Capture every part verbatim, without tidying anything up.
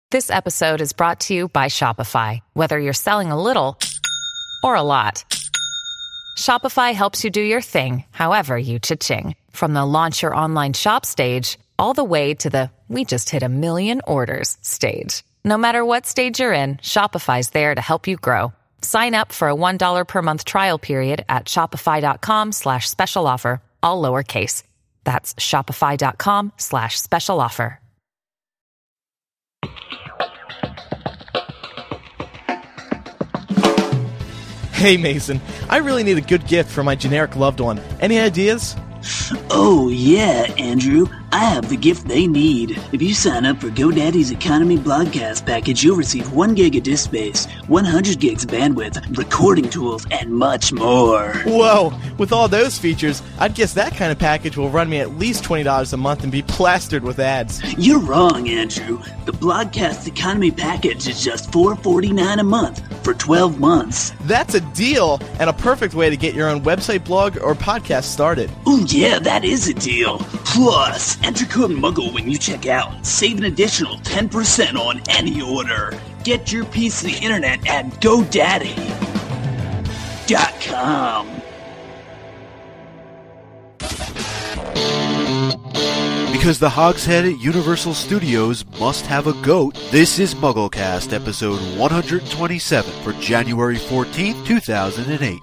This episode is brought to you by Shopify. Whether you're selling a little or a lot, Shopify helps you do your thing, however you cha-ching. From the launch your online shop stage, all the way to the we just hit a million orders stage. No matter what stage you're in, Shopify's there to help you grow. Sign up for a one dollar per month trial period at shopify.com slash special offer, all lowercase. That's shopify.com slash special offer. Hey Mason, I really need a good gift for my generic loved one. Any ideas? Oh yeah, Andrew. I have the gift they need. If you sign up for GoDaddy's Economy Blogcast package, you'll receive one gig of disk space, one hundred gigs of bandwidth, recording tools, and much more. Whoa! With all those features, I'd guess that kind of package will run me at least twenty dollars a month and be plastered with ads. You're wrong, Andrew. The Blogcast Economy package is just four dollars and forty-nine cents a month for twelve months. That's a deal, and a perfect way to get your own website, blog, or podcast started. Oh yeah, that is a deal. Plus, enter code MUGGLE when you check out. Save an additional ten percent on any order. Get your piece of the internet at GoDaddy dot com. Because the Hogshead at Universal Studios must have a goat, this is MuggleCast episode one hundred twenty-seven for January fourteenth, two thousand eight.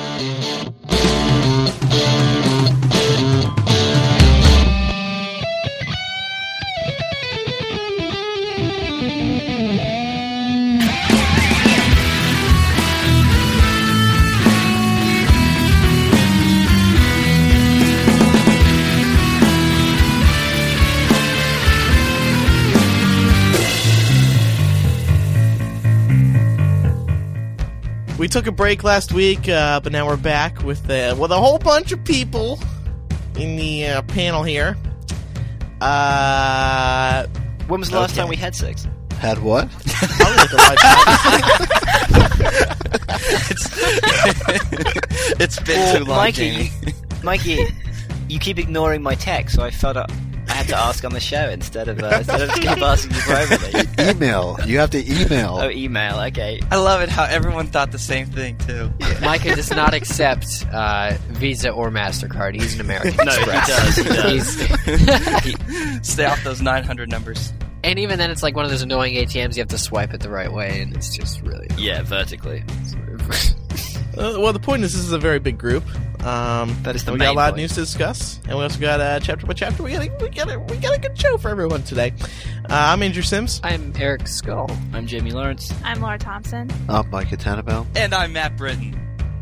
We took a break last week, uh, but now we're back with uh, with a whole bunch of people in the uh, panel here. Uh, when was the okay. last time we had sex? Had what? Probably like a it's, it's been well, too long, Mikey, you, Mikey, you keep ignoring my text, so I felt I had to ask on the show instead of uh, instead of keep asking you privately. Email. You have to email. Oh, email. Okay. I love it how everyone thought the same thing too. Yeah. Micah does not accept uh, Visa or MasterCard. He's an American no, Express. he does. He does. he, stay off those nine hundred numbers. And even then, it's like one of those annoying A T Ms. You have to swipe it the right way, and it's just really yeah, vertically. uh, well, the point is, this is a very big group. Um, that is the we main got a lot point. of news to discuss, and we also got uh, chapter by chapter. We got a, we got a, we got a good show for everyone today. Uh, I'm Andrew Sims. I'm Eric Skull. I'm Jamie Lawrence. I'm Laura Thompson. I'm Micah Tannenbaum. And I'm Matt Britton.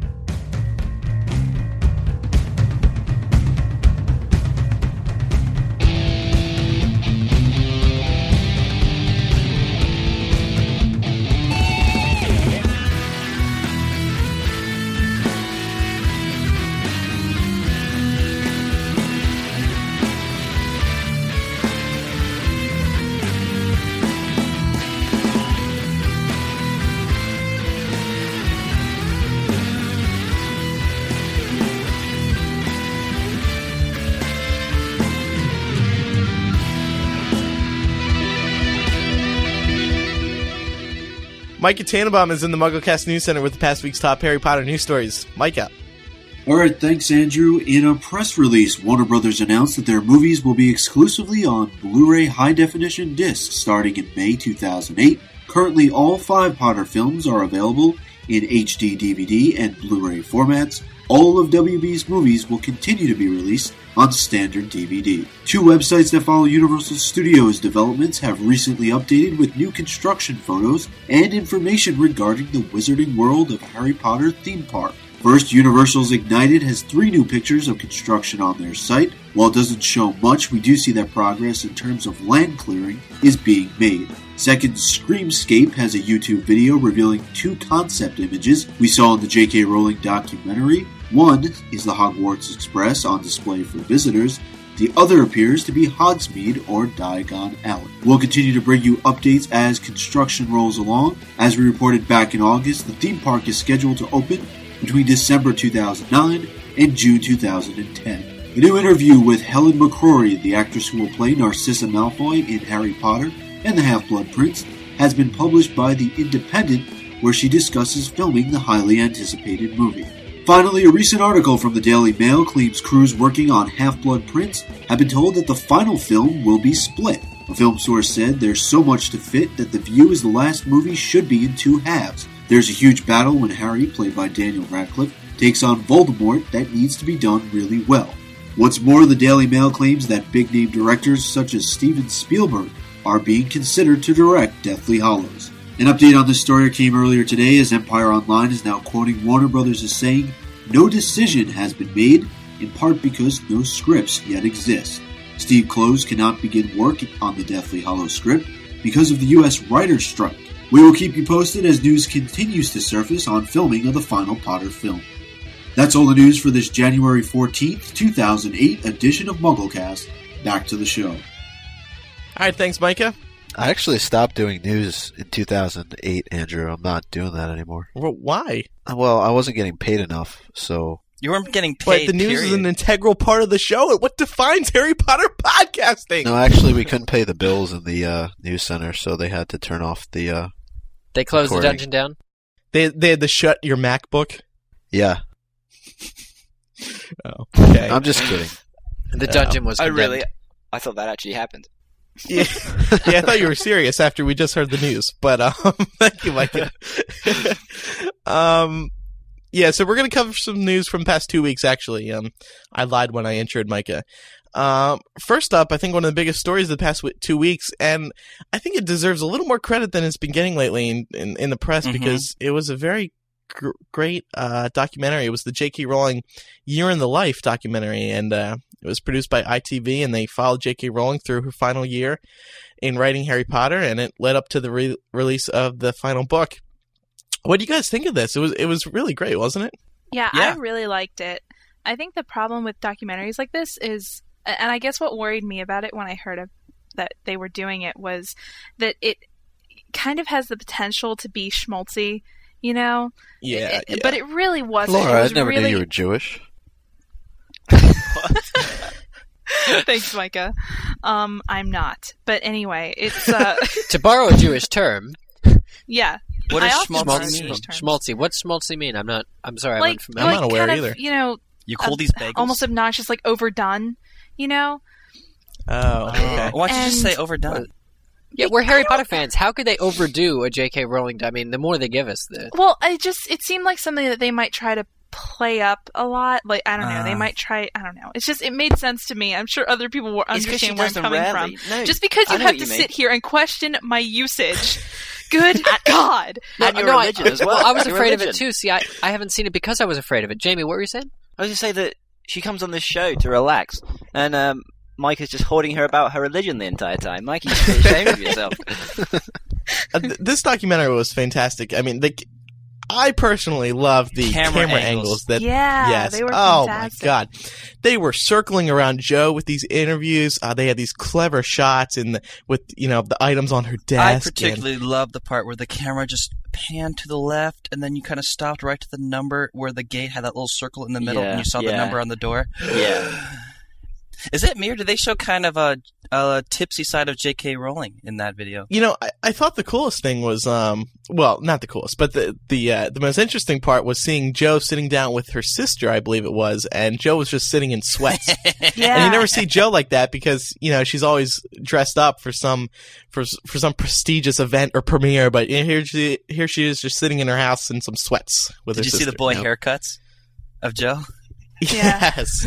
Micah Tannenbaum is in the MuggleCast News Center with the past week's top Harry Potter news stories. Micah. All right, thanks, Andrew. In a press release, Warner Brothers announced that their movies will be exclusively on Blu-ray high-definition discs starting in May two thousand eight. Currently, all five Potter films are available in H D D V D and Blu-ray formats. All of W B's movies will continue to be released on standard D V D. Two websites that follow Universal Studios developments have recently updated with new construction photos and information regarding the Wizarding World of Harry Potter theme park. First, Universal's Ignited has three new pictures of construction on their site. While it doesn't show much, we do see that progress in terms of land clearing is being made. Second, Screamscape has a YouTube video revealing two concept images we saw in the J K Rowling documentary. One is the Hogwarts Express on display for visitors. The other appears to be Hogsmeade or Diagon Alley. We'll continue to bring you updates as construction rolls along. As we reported back in August, the theme park is scheduled to open between December two thousand nine and June two thousand ten. A new interview with Helen McCrory, the actress who will play Narcissa Malfoy in Harry Potter, and the Half-Blood Prince, has been published by The Independent, where she discusses filming the highly anticipated movie. Finally, a recent article from the Daily Mail claims crews working on Half-Blood Prince have been told that the final film will be split. A film source said there's so much to fit that The View is the last movie should be in two halves. There's a huge battle when Harry, played by Daniel Radcliffe, takes on Voldemort that needs to be done really well. What's more, the Daily Mail claims that big-name directors such as Steven Spielberg are being considered to direct Deathly Hallows. An update on this story came earlier today as Empire Online is now quoting Warner Brothers as saying, "No decision has been made, in part because no scripts yet exist. Steve Kloves cannot begin work on the Deathly Hallows script because of the U S writer's strike. We will keep you posted as news continues to surface on filming of the final Potter film." That's all the news for this January fourteenth, two thousand eight edition of MuggleCast. Back to the show. All right, thanks, Micah. I actually stopped doing news in two thousand eight, Andrew. I'm not doing that anymore. Well, why? Well, I wasn't getting paid enough, so... You weren't getting paid, But the news period. is an integral part of the show. What defines Harry Potter podcasting? No, actually, we couldn't pay the bills in the uh, news center, so they had to turn off the uh, They closed recording. the dungeon down? They they had to shut your MacBook. Yeah. Oh, okay. I'm just kidding. The dungeon was I condemned. really, I thought that actually happened. Yeah. yeah, I thought you were serious after we just heard the news, but um, thank you, Micah. um, yeah, so we're gonna cover some news from the past two weeks. Actually, um, I lied when I introed Micah. Um, first up, I think one of the biggest stories of the past w- two weeks, and I think it deserves a little more credit than it's been getting lately in in, in the press Mhm. because it was a very gr- great uh, documentary. It was the J K. Rowling Year in the Life documentary, and uh, it was produced by I T V, and they followed J K. Rowling through her final year in writing Harry Potter, and it led up to the re- release of the final book. What do you guys think of this? It was it was really great, wasn't it? Yeah, Yeah. I really liked it. I think the problem with documentaries like this is, and I guess what worried me about it when I heard of that they were doing it was that it kind of has the potential to be schmaltzy, you know? Yeah, It- yeah. But it really wasn't. Laura, it was I never really... knew you were Jewish. Thanks, Micah. Um, I'm not. But anyway, it's uh, To borrow a Jewish term, yeah. What I does often schmaltzy borrow mean? Jewish terms. schmaltzy. What's schmaltzy mean? I'm not. I'm sorry. I'm Like, unfamiliar. I'm like not aware kind either. of, you know, You cool ob- these bagels? almost obnoxious, like overdone, you know? Oh, okay. Why don't you just And- say overdone? Yeah, we're Harry Potter fans. How could they overdo a J K. Rowling? I mean, the more they give us, the Well, I just it seemed like something that they might try to play up a lot. Like I don't know, they Uh. might try. I don't know. It's just it made sense to me. I'm sure other people will It's 'cause she understand where I'm does them coming rarely. from. No, Just because I you know have what to you mean. sit here and question my usage. Good God! And your no, I- religion as well. well, I was Your afraid of it religion. too. See, I, I haven't seen it because I was afraid of it. Jamie, what were you saying? I was going to say that she comes on this show to relax, and um, Mike is just hoarding her about her religion the entire time. Mike, you should be ashamed of yourself. Uh, th- this documentary was fantastic. I mean, the, I personally love the Camera camera, angles. angles. that. Yeah, yes. they were oh fantastic. my god, they were circling around Jo with these interviews. Uh, they had these clever shots in the, with you know the items on her desk. I and- particularly love the part where the camera just panned to the left, and then you kind of stopped right to the number where the gate had that little circle in the middle, Yeah, and you saw the yeah. number on the door. Yeah. Is it me, or did they show kind of a, a tipsy side of J K. Rowling in that video? You know, I, I thought the coolest thing was, um, well, not the coolest, but the the uh, the most interesting part was seeing Jo sitting down with her sister, I believe it was, and Jo was just sitting in sweats. Yeah, And you never see Jo like that because you know she's always dressed up for some for for some prestigious event or premiere. But you know, here she here she is just sitting in her house in some sweats with Did her you sister. see the boy know? haircuts of Jo? Yeah. Yes.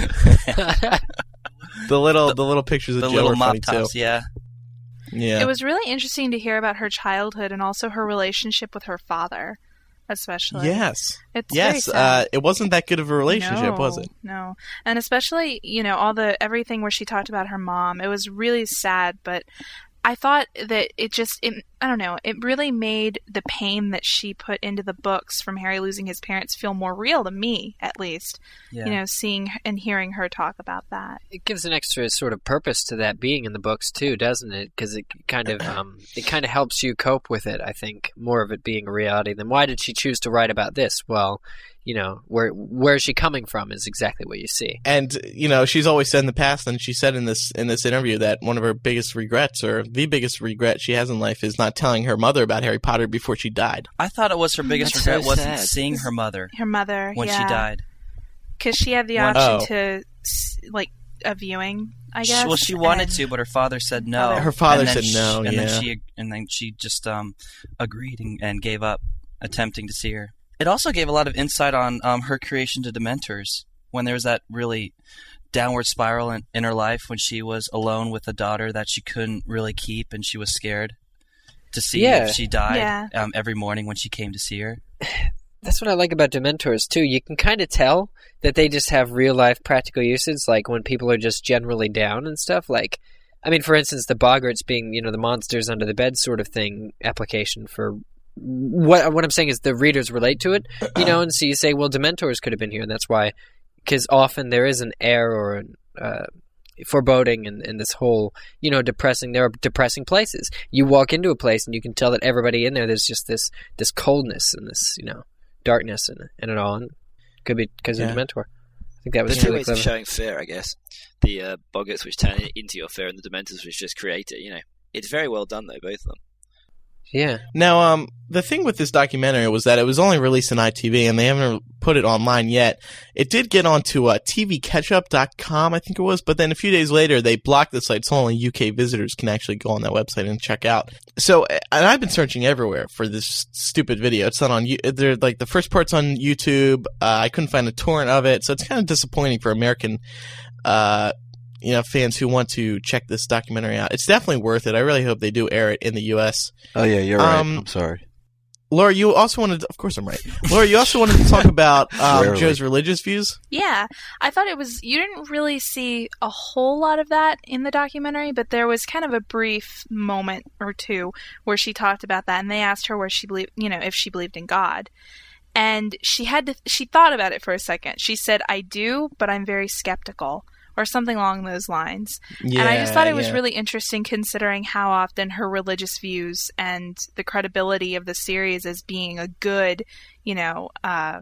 the little the little pictures of The Jo little are mop funny tops, too. yeah. Yeah. It was really interesting to hear about her childhood and also her relationship with her father, especially. Yes. It's very Yes. sad. Uh, it wasn't that good of a relationship, no, was it? No. And especially, you know, all the everything where she talked about her mom. It was really sad, but I thought that it just it, I don't know, it really made the pain that she put into the books from Harry losing his parents feel more real to me, at least. Yeah. You know, seeing and hearing her talk about that. It gives an extra sort of purpose to that being in the books too, doesn't it? Because it kind of um, it kind of helps you cope with it. I think more of it being a reality. Then why did she choose to write about this? Well, you know, where where is she coming from is exactly what you see. And, you know, she's always said in the past, and she said in this in this interview that one of her biggest regrets, or the biggest regret she has in life, is not telling her mother about Harry Potter before she died. I thought it was her biggest That's regret so wasn't sad. seeing her mother Her mother, when yeah. she died. Because she had the When- option Oh. to, s- like, a viewing, I She- guess. well, she wanted and- to, but her father said no. Father- Her father And then said she- no, and yeah. then she and then she just um, agreed and, and gave up attempting to see her. It also gave a lot of insight on um, her creation to Dementors when there was that really downward spiral in, in her life when she was alone with a daughter that she couldn't really keep, and she was scared to see Yeah. if she died Yeah. um, every morning when she came to see her. That's what I like about Dementors, too. You can kind of tell that they just have real-life practical usage, like when people are just generally down and stuff. Like, I mean, for instance, the Boggarts being, you know, the monsters under the bed sort of thing application for... What what I'm saying is the readers relate to it, you know, and so you say, well, Dementors could have been here, and that's why... Because often there is an air or an... Uh, foreboding and, and this whole, you know, depressing, there are depressing places. You walk into a place and you can tell that everybody in there, there's just this this coldness and this, you know, darkness and, and it all. And could be because Yeah. of Dementor. I think that was There's two really ways of clever. showing fear, I guess. The uh, Boggarts, which turn it into your fear, and the Dementors, which just create it, you know. It's very well done, though, both of them. Yeah. Now, um, the thing with this documentary was that it was only released on I T V, and they haven't put it online yet. It did get onto uh, T V catch up dot com, I think it was, but then a few days later, they blocked the site, so only U K visitors can actually go on that website and check out. So, and I've been searching everywhere for this stupid video. It's not on, You- they're like, the first part's on YouTube. Uh, I couldn't find a torrent of it, so it's kind of disappointing for American, uh, you know, fans who want to check this documentary out. It's definitely worth it. I really hope they do air it in the U S. Oh yeah, you're right. Um, I'm sorry. Laura, you also wanted to, of course I'm right. Laura, you also wanted to talk about um, Rarely. Joe's religious views? Yeah, I thought it was, you didn't really see a whole lot of that in the documentary, but there was kind of a brief moment or two where she talked about that, and they asked her where she believed, you know, if she believed in God. And she had to, she thought about it for a second. She said, I do, but I'm very skeptical, or something along those lines. Yeah, and I just thought it was yeah. really interesting considering how often her religious views and the credibility of the series as being a good, you know, uh,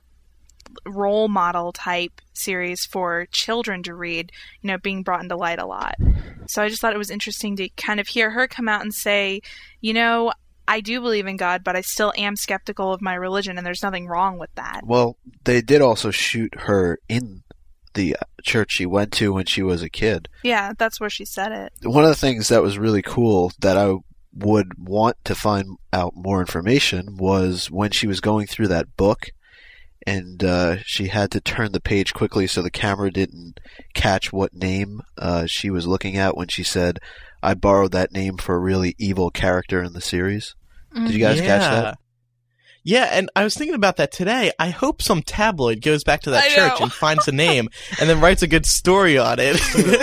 role model type series for children to read, you know, being brought into light a lot. So I just thought it was interesting to kind of hear her come out and say, you know, I do believe in God, but I still am skeptical of my religion, and there's nothing wrong with that. Well, they did also shoot her in the church she went to when she was a kid. Yeah, that's where she said it. One of the things that was really cool that I would want to find out more information was when she was going through that book and uh, she had to turn the page quickly so the camera didn't catch what name uh, she was looking at when she said, I borrowed that name for a really evil character in the series. Did you guys catch that? Yeah, and I was thinking about that today. I hope some tabloid goes back to that I church know. and finds a name and then writes a good story on it.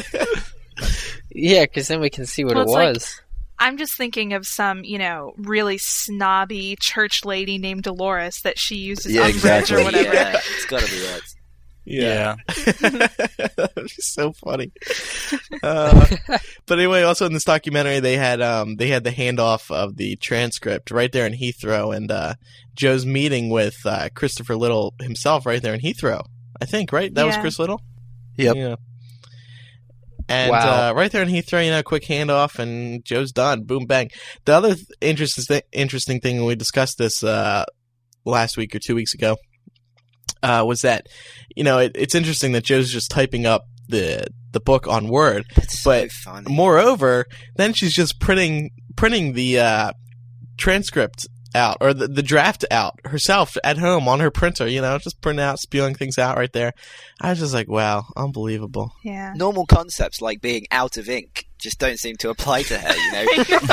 Yeah, because then we can see what Well, it it's like- was. I'm just thinking of some, you know, really snobby church lady named Dolores that she uses Yeah, umbrage exactly. or whatever. Yeah, it's got to be that. Yeah. It's so funny. Uh, but anyway, also in this documentary, they had um, they had the handoff of the transcript right there in Heathrow, and uh, Joe's meeting with uh, Christopher Little himself right there in Heathrow. I think, right? That was Yeah. Chris Little? Yep. Yeah. And Wow. uh, right there in Heathrow, you know, quick handoff, and Joe's done. Boom, bang. The other th- interesting, th- interesting thing, and we discussed this uh, last week or two weeks ago, uh, was that, you know, it, it's interesting that Joe's just typing up the the book on Word, That's but so funny. moreover, then she's just printing printing the uh, transcript out, or the, the draft out herself at home on her printer, you know, just printing out, spewing things out right there. I was just like, wow, unbelievable. Yeah. Normal concepts like being out of ink just don't seem to apply to her, you know?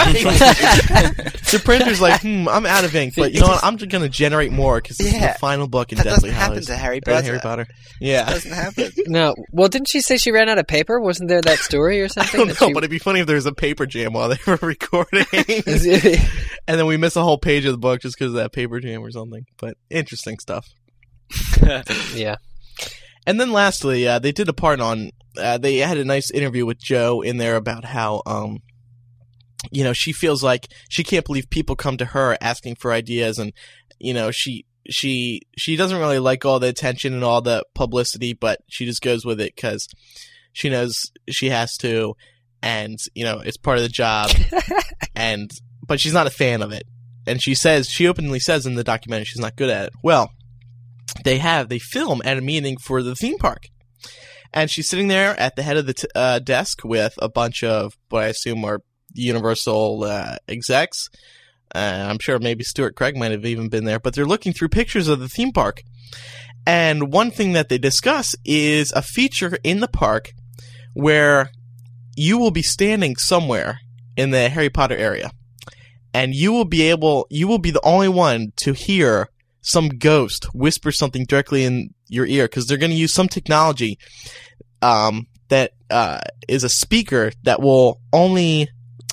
The printer's like, hmm, I'm out of ink, but you know what? I'm just going to generate more because this Yeah. is the final book in That Deathly doesn't happen Hallows. to Harry Or Potter. Harry Potter. It Yeah. doesn't happen. No, well, didn't she say she ran out of paper? Wasn't there that story or I something? don't that know, she... but it'd be funny if there was a paper jam while they were recording. Is it- And then we miss a whole page of the book just because of that paper jam or something. But interesting stuff. yeah. And then lastly, uh, they did a part on, uh, they had a nice interview with Joe in there about how, um, you know, she feels like she can't believe people come to her asking for ideas, and, you know, she she she doesn't really like all the attention and all the publicity, but she just goes with it because she knows she has to, and you know it's part of the job. and but she's not a fan of it, and she says she openly says in the documentary she's not good at it. Well, they have they film at a meeting for the theme park, and she's sitting there at the head of the t- uh, desk with a bunch of what I assume are Universal uh, execs. Uh, I'm sure maybe Stuart Craig might have even been there, but they're looking through pictures of the theme park. And one thing that they discuss is a feature in the park where you will be standing somewhere in the Harry Potter area, and you will be able, you will be the only one to hear some ghost whisper something directly in your ear, because they're going to use some technology um, that uh, is a speaker that will only...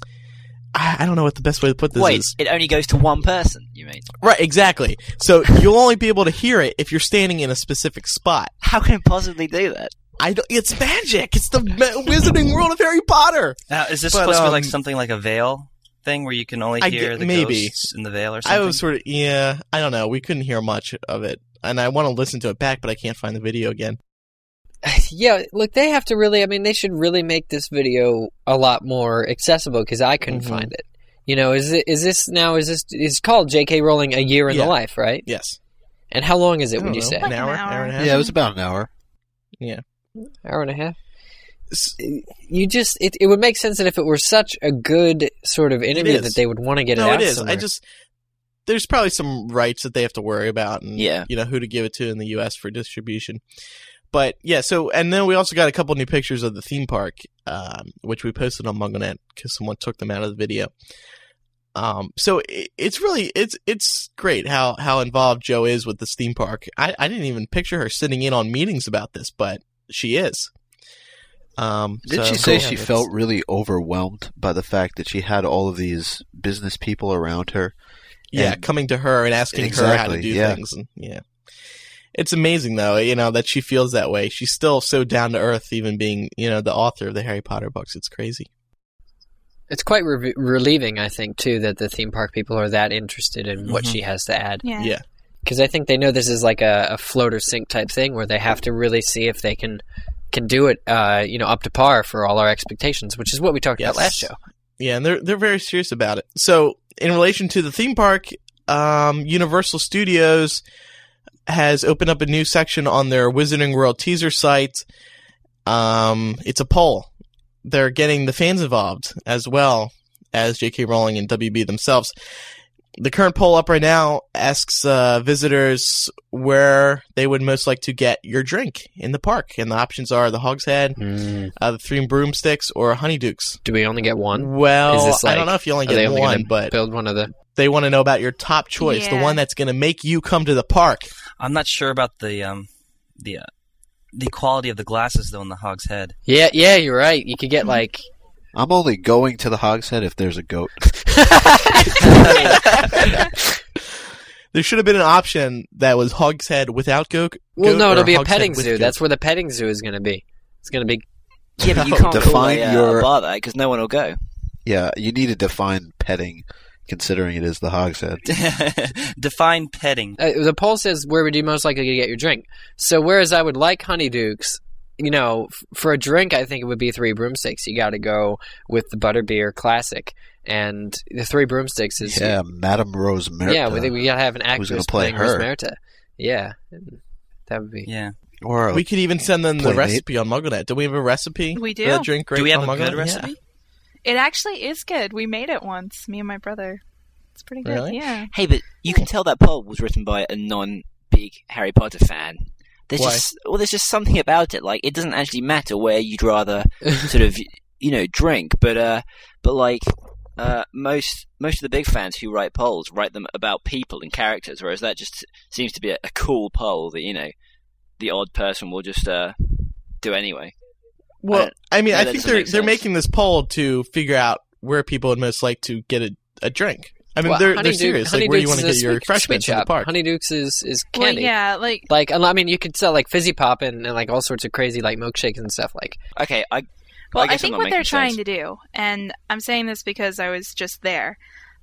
I don't know what the best way to put this Wait, is. Wait, it only goes to one person, you mean? Right, exactly. So you'll only be able to hear it if you're standing in a specific spot. How can it possibly do that? I don't, it's magic. It's the ma- Wizarding World of Harry Potter. Now, is this But, supposed um, to be like something like a veil thing where you can only I hear get- the maybe. ghosts in the veil or something? I was sort of, yeah, I don't know. We couldn't hear much of it. And I want to listen to it back, but I can't find the video again. Yeah, look, they have to really, I mean, they should really make this video a lot more accessible, because I couldn't Mhm. find it. You know, is it is this now, is this, it's called J K. Rowling A Year in Yeah. the Life, right? Yes. And how long is I it, would don't you know. say? An Like an hour, hour. hour and a half? Yeah, it was about an hour. Yeah. Hour and a half? S- You just, it, it would make sense that if it were such a good sort of interview is. that they would want to get no, it out it is. somewhere. I just, there's probably some rights that they have to worry about, and Yeah. you know who to give it to in the U S for distribution. But yeah, so and then we also got a couple new pictures of the theme park, um, which we posted on MuggleNet because someone took them out of the video. Um, so it, it's really it's it's great how, how involved Jo is with this theme park. I, I didn't even picture her sitting in on meetings about this, but she is. Um, Didn't so- she say yeah, she it's- felt really overwhelmed by the fact that she had all of these business people around her? Yeah, And- coming to her and asking her how Exactly, to do yeah. things. And, yeah. It's amazing, though, you know, that she feels that way. She's still so down to earth, even being, you know, the author of the Harry Potter books. It's crazy. It's quite re- relieving, I think, too, that the theme park people are that interested in what Mhm. she has to add. Yeah. Yeah. Because I think they know this is like a, a float or sink type thing where they have to really see if they can can do it, uh, you know, up to par for all our expectations, which is what we talked Yes. about last show. Yeah, and they're they're very serious about it. So, in relation to the theme park, um, Universal Studios has opened up a new section on their Wizarding World teaser site. Um, it's a poll. They're getting the fans involved as well as J K. Rowling and W B themselves. The current poll up right now asks uh, visitors where they would most like to get your drink in the park, and the options are the Hogshead, Mm. uh, the Three Broomsticks, or Honeydukes. Do we only get one? Well, Is this I like- don't know if you only Are they get only one, gonna but build one of the? they want to know about your top choice, the Yeah. one that's going to make you come to the park. I'm not sure about the um, the uh, the quality of the glasses though in the Hogshead. Yeah, yeah, you're right. You could get like. I'm only going to the Hogshead if there's a goat. There should have been an option that was Hogshead without goat. Well, goat no, or it'll be a Hogshead petting with zoo. goat. That's where the petting zoo is going to be. It's going to be. Yeah, but you No, can't call define a, uh, your- a bar that because no one will go. Yeah, you need to define petting, considering it is the Hogshead. Define petting. Uh, the poll says where would you most likely get your drink. So whereas I would like Honeydukes, you know, f- for a drink, I think it would be Three Broomsticks. You got to go with the Butterbeer Classic, and the Three Broomsticks is Yeah, Madame Rosemerta. yeah. We, we got to have an Who's gonna actress play playing her? Rosmerta. Yeah, and that would be. Yeah. Or a- We could even send them the Playmate. recipe on MuggleNet. Do we have a recipe? We for do. that drink right Do we have on a MuggleNet? good Yeah. recipe? It actually is good. We made it once, me and my brother. It's pretty good. Really? Yeah. Hey, but you can tell that poll was written by a non-big Harry Potter fan. There's Why? just well, there's just something about it. Like it doesn't actually matter where you'd rather sort of you know drink, but uh, but like uh, most most of the big fans who write polls write them about people and characters, whereas that just seems to be a, a cool poll that you know the odd person will just uh, do anyway. Well, I mean, Yeah, I that think doesn't they're make they're sense. making this poll to figure out where people would most like to get a, a drink. I mean, Well, they're they're Honeydew- serious. Like, where do you Honeydukes want to is get a your sweet- refreshments sweet in the shop. park? Honeydukes is is Well, candy. yeah, like Like, I mean, you could sell like fizzy pop and, and like all sorts of crazy like milkshakes and stuff. Like, Okay, I Well, I, I, guess I'm think not what they're making trying sense. to do, and I'm saying this because I was just there,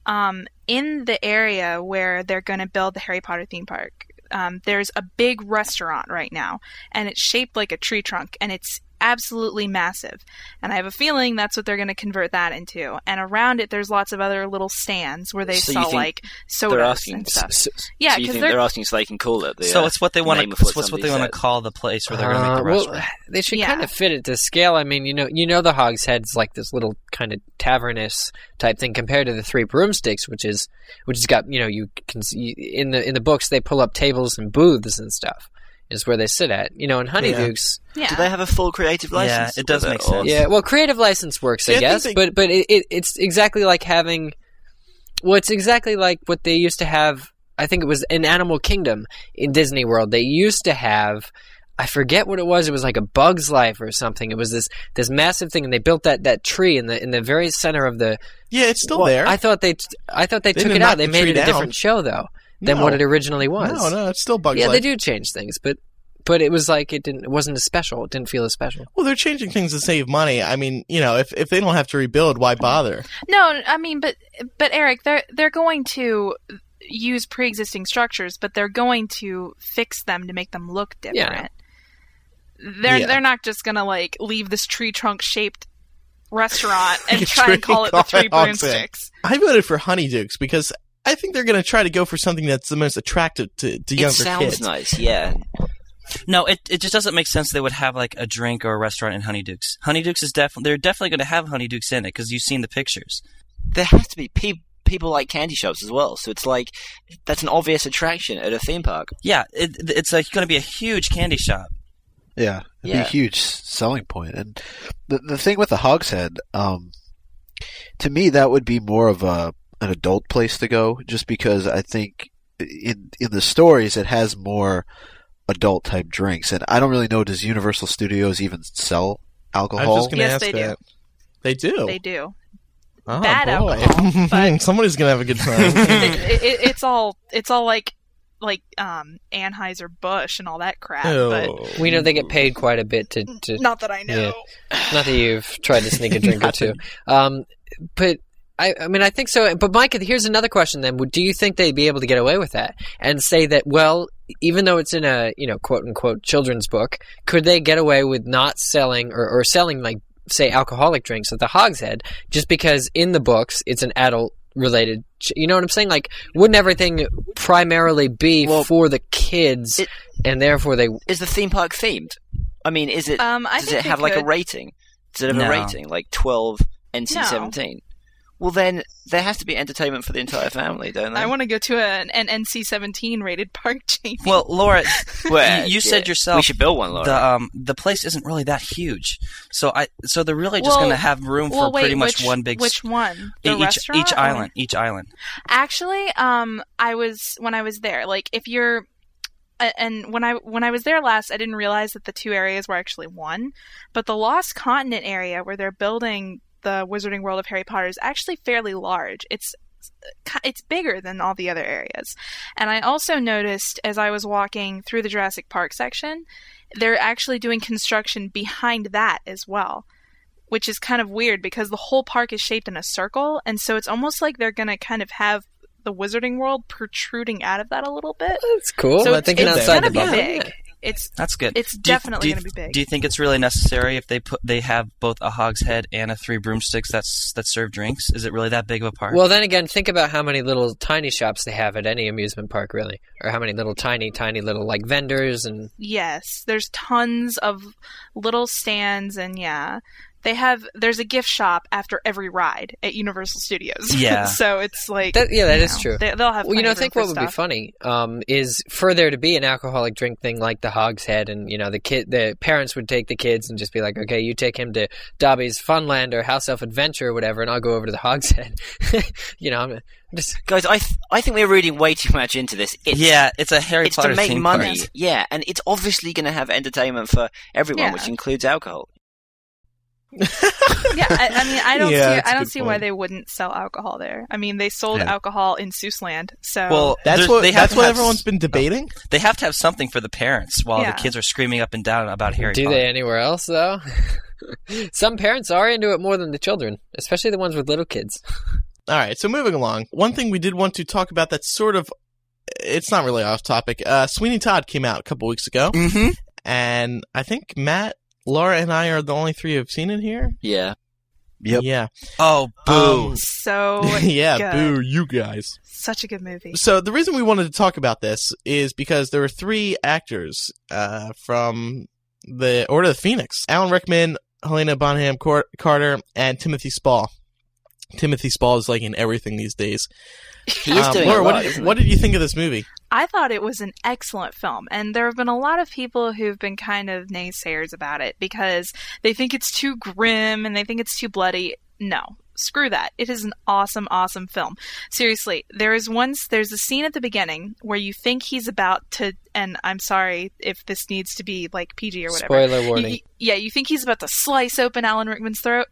um, in the area where they're going to build the Harry Potter theme park, um, there's a big restaurant right now, and it's shaped like a tree trunk, and it's absolutely massive. And I have a feeling that's what they're going to convert that into. And around it, there's lots of other little stands where they So you sell think like they're sodas asking- and stuff. S- Yeah, so you because think they're they're asking so they can call it the. So uh, it's what they want name to. of what It's what somebody they want said. to call the place where they're going to make Uh, the well, restaurant. they should Yeah. kind of fit it to scale. I mean, you know, you know, the Hogshead's like this little kind of tavernous type thing compared to the Three Broomsticks, which is which has got you know you can see, in the in the books they pull up tables and booths and stuff is where they sit at. You know, in Honeydukes. yeah. Do they have a full creative license? Yeah, it does with make or- sense. Yeah, well, creative license works, See, I I think guess, they- but but it, it it's exactly like having. Well, it's exactly like what they used to have. I think it was in Animal Kingdom in Disney World. They used to have. I forget what it was. It was like a Bug's Life or something. It was this this massive thing, and they built that, that tree in the in the very center of the. Yeah, it's still Well, there. I thought they I thought they, They took didn't it out. knock They the made tree it a down. different show though than No. what it originally was. No, no, it's still Bugs Yeah, Life. they do change things, but but it was like it didn't. It wasn't as special. It didn't feel as special. Well, they're changing things to save money. I mean, you know, if if they don't have to rebuild, why bother? No, I mean, but but Eric, they're they're going to use pre-existing structures, but they're going to fix them to make them look Yeah. different. They're Yeah. they're not just gonna like leave this tree trunk shaped restaurant and Like a try tree and call it the called Three Hogshead. Broomsticks. I voted for Honeydukes because I think they're going to try to go for something that's the most attractive to, to It younger sounds kids. nice, yeah. No, it it just doesn't make sense they would have like a drink or a restaurant in Honeydukes. Honeydukes is definitely they're definitely going to have Honeydukes in it because you've seen the pictures. There has to be pe- people like candy shops as well, so it's like that's an obvious attraction at a theme park. Yeah, it, it's like going to be a huge candy shop. Yeah, it'd Yeah. be a huge selling point. And the the thing with the Hogshead, um, to me, that would be more of a an adult place to go, just because I think in in the stories it has more adult type drinks. And I don't really know, does Universal Studios even sell I alcohol? was just going to Yes, ask they do. that. They do. They do. Oh, Bad boy. alcohol, but- Somebody's going to have a good time. it, it, it's all it's all like like um Anheuser Busch and all that crap. But Oh. We know they get paid quite a bit to. to not that I know. Not that you've tried to sneak a drink or two. Um, but I, I mean, I think so. But Mike, here's another question then. Would- Do you think they'd be able to get away with that and say that, well, even though it's in a, you know, quote unquote children's book, could they get away with not selling or, or selling, like, say, alcoholic drinks at the Hogshead just because in the books it's an adult related, you know what I'm saying? Like, wouldn't everything primarily be Well, for the kids it- and therefore they. Is the theme park themed? I mean, is it? Um, I does think it they have like a could. rating? Does it have No. a rating like twelve, N C seventeen? Well, then there has to be entertainment for the entire family, don't there? I want to go to an, an N C seventeen rated park, Jamie. Well, Laura, Well, you, you said yeah. yourself we should build one, Laura. the um the place isn't really that huge, so I so they're really just Well- going to have room well, for wait, pretty much which, one big Which one? The each restaurant each or- island each island. Actually, um, I was when I was there. Like, if you're, a- and when I when I was there last, I didn't realize that the two areas were actually one. But the Lost Continent area, where they're building the Wizarding World of Harry Potter, is actually fairly large. It's it's bigger than all the other areas. And I also noticed as I was walking through the Jurassic Park section, they're actually doing construction behind that as well, which is kind of weird because the whole park is shaped in a circle, and so it's almost like they're going to kind of have the Wizarding World protruding out of that a little bit. That's cool. So I'm it's, thinking it's outside gonna the bubble. be big. Yeah. It's That's good. It's Do you- definitely do you- gonna be big. Do you think it's really necessary if they put they have both a Hogshead and a Three Broomsticks that's that serve drinks? Is it really that big of a park? Well, then again, think about how many little tiny shops they have at any amusement park, really, or how many little tiny, tiny little like vendors and. Yes, there's tons of little stands, and yeah, they have. There's a gift shop after every ride at Universal Studios. Yeah. so it's like That, yeah, that you is know, true. They, they'll have. Well, you plenty know, I of think room what for would be stuff. funny um, is for there to be an alcoholic drink thing like the Hogshead, and you know, the kid, the parents would take the kids and just be like, "Okay, you take him to Dobby's Funland or House of Adventure or whatever, and I'll go over to the Hogshead." you know, I'm just Guys, I th- I think we're reading way too much into this. It's, yeah, it's a Harry it's Potter to make theme money. park. Yeah, and it's obviously going to have entertainment for everyone, Yeah. which includes alcohol. Yeah, I, I mean, I don't Yeah, see. that's a I don't good see why point. they wouldn't sell alcohol there. I mean, they sold Yeah. alcohol in Seussland, so Well, That's there's- what they have that's to what have everyone's s- been debating. They have to have something for the parents while Yeah. the kids are screaming up and down about Harry do Potter. they anywhere else though? Some parents are into it more than the children, especially the ones with little kids. All right, so moving along. One thing we did want to talk about that's sort of, it's not really off topic. Uh, Sweeney Todd came out a couple weeks ago, Mm-hmm. and I think Matt, Laura, and I are the only three who have seen it here. Yeah. Yep. Yeah. Oh, boo. Um, So yeah, good. boo, you guys. Such a good movie. So the reason we wanted to talk about this is because there were three actors uh, from the Order of the Phoenix: Alan Rickman, Helena Bonham Car- Carter, and Timothy Spall. Timothy Spall is like in everything these days. He is Um, doing Laura, a what lot, did, isn't what he? did you think of this movie? I thought it was an excellent film, and there have been a lot of people who've been kind of naysayers about it because they think it's too grim and they think it's too bloody. No, screw that. It is an awesome, awesome film. Seriously, there is once there's a scene at the beginning where you think he's about to, and I'm sorry if this needs to be like P G or whatever. Spoiler warning. You- yeah, you think he's about to slice open Alan Rickman's throat,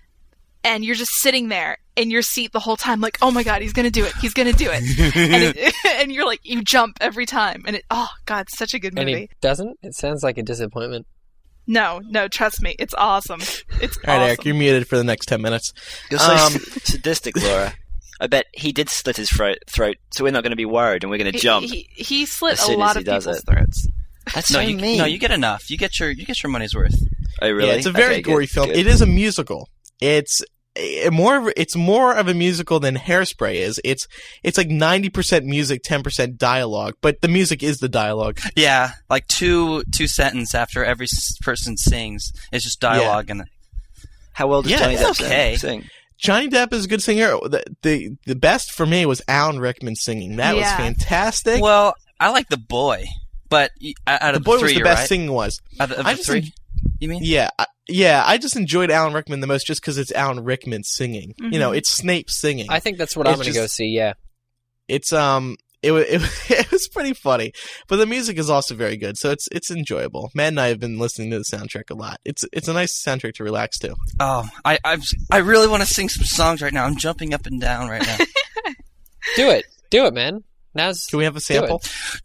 and you're just sitting there in your seat the whole time, like, oh my god, he's gonna do it, he's gonna do it, and, it, and you're like, you jump every time, and it, oh god, such a good And movie. he doesn't? It sounds like a disappointment. No, no, trust me, it's awesome. It's All right, awesome. Eric, you're muted for the next ten minutes. You're so Um, s- sadistic, Laura. I bet he did slit his throat, throat, so we're not going to be worried and we're going to He- jump. He, he slit as a soon as lot he of does people's it. throats. That's No, so you, mean. no, you get enough. You get your you get your money's worth. Oh, really? Yeah, it's a very Okay, gory good, film. good. It is a musical. It's eh, more of a, it's more of a musical than Hairspray is. It's it's like ninety percent music, ten percent dialogue, but the music is the dialogue. Yeah, like two two sentence after every s- person sings. It's just dialogue and How well does Yeah, Johnny it's Depp okay. sing? Johnny Depp is a good singer. The the, the best for me was Alan Rickman singing. That was Yeah. fantastic. well, I like the boy, but y- out the of boy the three, was the you're best right. singing was. Out of, of I the just three, en- you mean? Yeah, I, yeah. I just enjoyed Alan Rickman the most just because it's Alan Rickman singing. You know, Mhm. it's Snape singing. I think that's what It's I'm going to just- go see, yeah. It's um it was it, it was pretty funny, but the music is also very good, so it's it's enjoyable. Matt and I have been listening to the soundtrack a lot. It's it's a nice soundtrack to relax to. Oh, I I've, I really want to sing some songs right now. I'm jumping up and down right now. Do it. Do it, man. Now's Can we have a sample?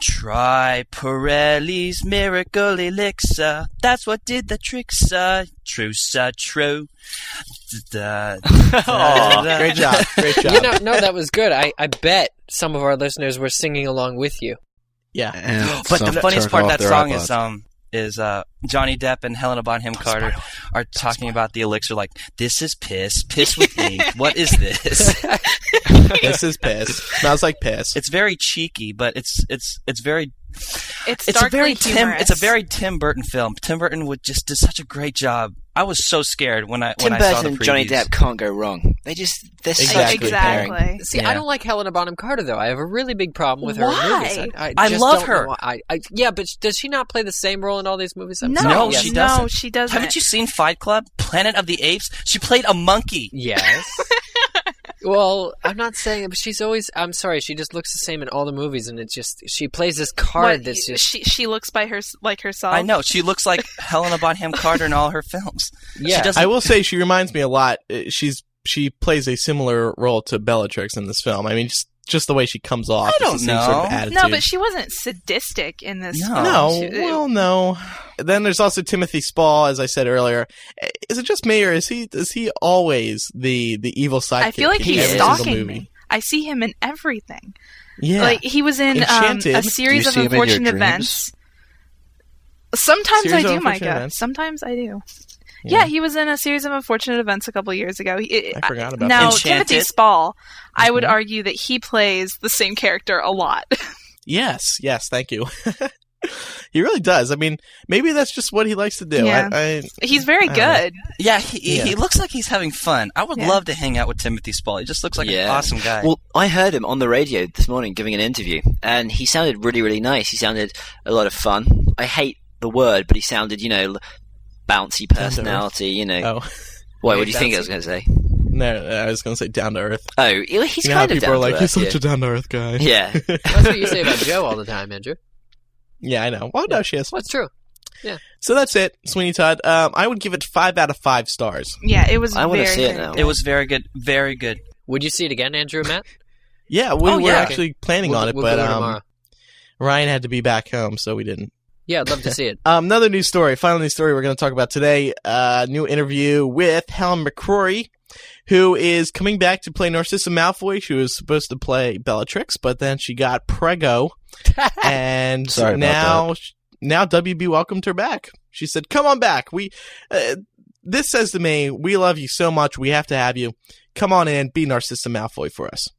Try Pirelli's Miracle Elixir. That's what did the trick, sir. True, sir, true. Da, da, da, da. Great job, great job. You know, no, that was good. I, I bet some of our listeners were singing along with you. Yeah, And But some the funniest turned part of off that their song iPods. is um is uh Johnny Depp and Helena Bonham Carter are talking about the elixir like, this is piss, piss with ink. What is this? this is piss. Smells like piss. It's very cheeky, but it's it's it's very It's, it's a darkly very Tim humorous. it's a very Tim Burton film. Tim Burton would just did such a great job. I was so scared when I Tim when I saw Burton the and Johnny previews. Depp can't go wrong. They just they're Exactly. such a good pairing. exactly. See, Yeah. I don't like Helena Bonham Carter, though. I have a really big problem with her in Why? movies. I, I, I just love don't her. know why- I, I, yeah, but does she not play the same role in all these movies? I'm No, sorry. No, Yes. she no, doesn't. she doesn't. Haven't you seen Fight Club? Planet of the Apes? She played a monkey. Yes. Well, I'm not saying it, but she's always. I'm sorry, she just looks the same in all the movies, and it's just she plays this card What, that's just. she she looks by her like herself. I know. She looks like Helena Bonham Carter in all her films. Yeah. She doesn't I will say she reminds me a lot. uh, She's she plays a similar role to Bellatrix in this film. I mean, just just the way she comes off. I it's don't the same sort of know. attitude. No, but she wasn't sadistic in this. No. film. No, She- well, no. Then there's also Timothy Spall, as I said earlier. Is it just me, or is he is he always the the evil sidekick? I feel like in he's every single stalking movie? me. I see him in everything. Yeah, Like he was in um, Enchanted. a Do series you of see him in your unfortunate dreams? events. Sometimes Series I of do, Unfortunate Micah. Events? Sometimes I do. Yeah. Yeah. he was in a series of unfortunate events a couple years ago. He, I forgot about now that. Timothy Enchanted? Spall. I would Mhm. argue that he plays the same character a lot. Yes, yes, thank you. He really does. I mean, maybe that's just what he likes to do. Yeah. I, I, He's very I don't know. good. Yeah, he, Yeah. he looks like he's having fun. I would Yeah. love to hang out with Timothy Spall. He just looks like an Yeah. awesome guy. Well, I heard him on the radio this morning giving an interview, and he sounded really, really nice. He sounded a lot of fun. I hate the word, but he sounded, you know, bouncy personality. You know, oh what? What Hey, do you think I was bouncy. going to say? no, I was going to say down to earth. Oh, he's You know how kind of people down are like, to he's earth, such a down to earth guy. yeah. yeah. That's what you say about Joe all the time, Andrew. Yeah, I know. Well, no, she is. Well, it's true. So that's it, Sweeney Todd. Um, I would give it five out of five stars. Yeah, it was I wanna very see it very now. good. it was very good. Very good. Would you see it again, Andrew and Matt? Yeah, we Oh, were yeah. actually planning We'll- on it, we'll but go um, tomorrow. Ryan had to be back home, so we didn't. Yeah, I'd love to see it. Um, another news story, final news story we're going to talk about today. Uh, new interview with Helen McCrory, who is coming back to play Narcissa Malfoy. She was supposed to play Bellatrix, but then she got preggo, and Sorry about now that. now W B welcomed her back. She said, "Come on back. We uh, this says to me, we love you so much. We have to have you. Come on in, be Narcissa Malfoy for us."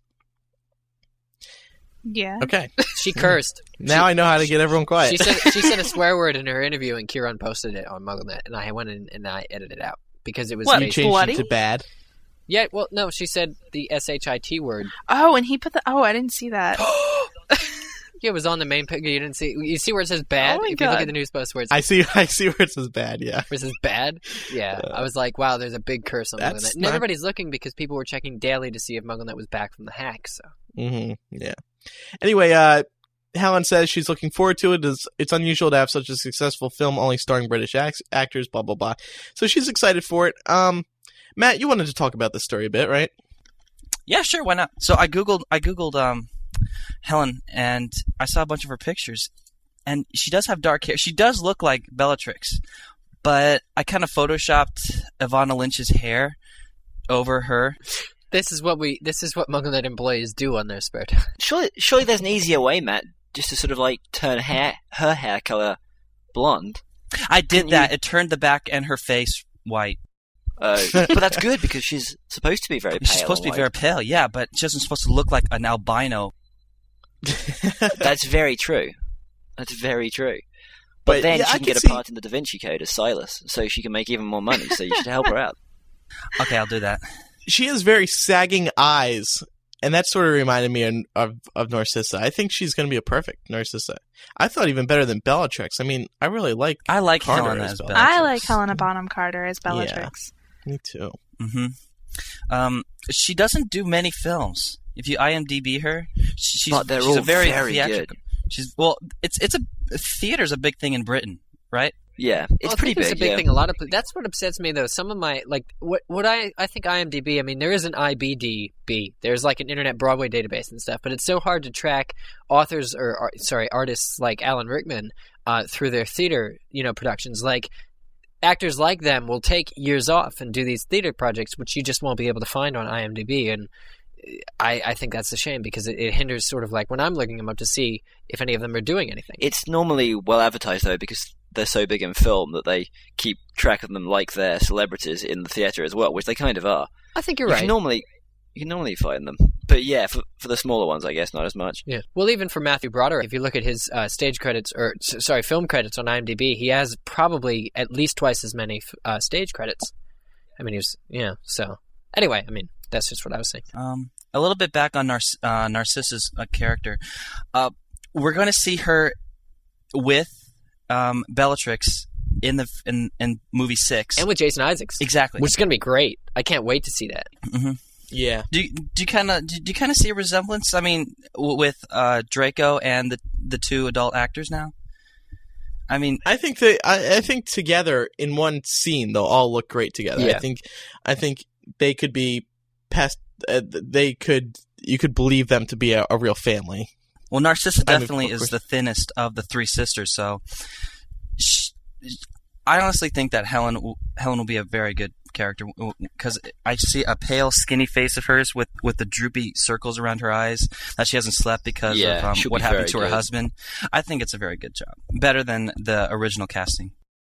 Yeah. Okay. She cursed. Now She- I know how to get everyone quiet. She said she said a swear word in her interview, and Kieran posted it on MuggleNet, and I went in and I edited it out because it was What, you basically- changed bloody? it to bad. Yeah, well, no, she said the S H I T word. Oh, and he put the. Oh, I didn't see that. Yeah, it was on the main picture. You didn't see. You see where it says bad? Oh my if you look God. at the news post where it I says, see. I see where it says bad. Yeah. where it says bad, yeah, I was like, wow, there's a big curse on That's MuggleNet. And not- everybody's looking because people were checking daily to see if MuggleNet was back from the hack. So Mm-hmm. Yeah. Anyway, uh, Helen says she's looking forward to it. It's, it's unusual to have such a successful film only starring British act- actors. Blah blah blah. So she's excited for it. Um, Matt, you wanted to talk about this story a bit, right? Yeah, sure, why not? So I googled, I googled um, Helen, and I saw a bunch of her pictures, and she does have dark hair. She does look like Bellatrix, but I kind of photoshopped Ivana Lynch's hair over her. this is what we this is what MuggleNet employees do on their spare time. Surely, surely there's an easier way, Matt, just to sort of like turn hair, her hair color blonde. I did Couldn't that. you- It turned the back and her face white. Uh, but that's good because she's supposed to be very pale. She's supposed to be and very white. pale, yeah, but she isn't supposed to look like an albino. That's very true. That's very true. But, But, then yeah, she I can can get see- a part in the Da Vinci Code as Silas, so she can make even more money. So you should help her out. Okay, I'll do that. She has very sagging eyes, and that sort of reminded me of of, of Narcissa. I think she's going to be a perfect Narcissa. I thought even better than Bellatrix. I mean, I really like. I like Carter Helena as as Bellatrix. Bellatrix. I like Helena Bonham Carter as Bellatrix. Me too. hmm Um, she doesn't do many films. If you I M D B her, she- she's, But they're she's all a very, very theatrical. She's well, it's it's a theater's a big thing in Britain, right? Yeah, it's Well, I pretty think big. It's a big yeah. thing. A lot of that's what upsets me though. Some of my like what what I I think IMDb. I mean, there is an I B D B. There's like an Internet Broadway database and stuff, but it's so hard to track authors or, or sorry artists like Alan Rickman uh, through their theater you know productions. Like actors like them will take years off and do these theater projects, which you just won't be able to find on IMDb. And I I think that's a shame because it, it hinders sort of like when I'm looking them up to see if any of them are doing anything. It's normally well advertised though because they're so big in film that they keep track of them like they're celebrities in the theatre as well, which they kind of are. I think you're you right. Can normally, you can normally find them, but yeah, for for the smaller ones, I guess not as much. Yeah. Well, even for Matthew Broderick, if you look at his uh, stage credits, or s- sorry, film credits on IMDb, he has probably at least twice as many f- uh, stage credits. I mean, he was, yeah. So anyway, I mean, that's just what I was saying. Um, a little bit back on Narc- uh, Narcissa's uh, character. Uh, we're going to see her with um, Bellatrix in the in in movie six. And with Jason Isaacs, exactly. which is going to be great. I can't wait to see that. hmm Yeah. Do you, do you kind of do you kind of see a resemblance? I mean, w- with uh, Draco and the the two adult actors now. I mean, I think that I, I think together in one scene they'll all look great together. I Yeah. think I think they could be past. Uh, they could you could believe them to be a, a real family. well, Narcissa I mean, definitely of is course. the thinnest of the three sisters. So, sh I honestly think that Helen will- Helen will be a very good character because I see a pale, skinny face of hers with, with the droopy circles around her eyes that she hasn't slept because Yeah, of um, she'll what be happened very to her good. husband. I think it's a very good job, better than the original casting.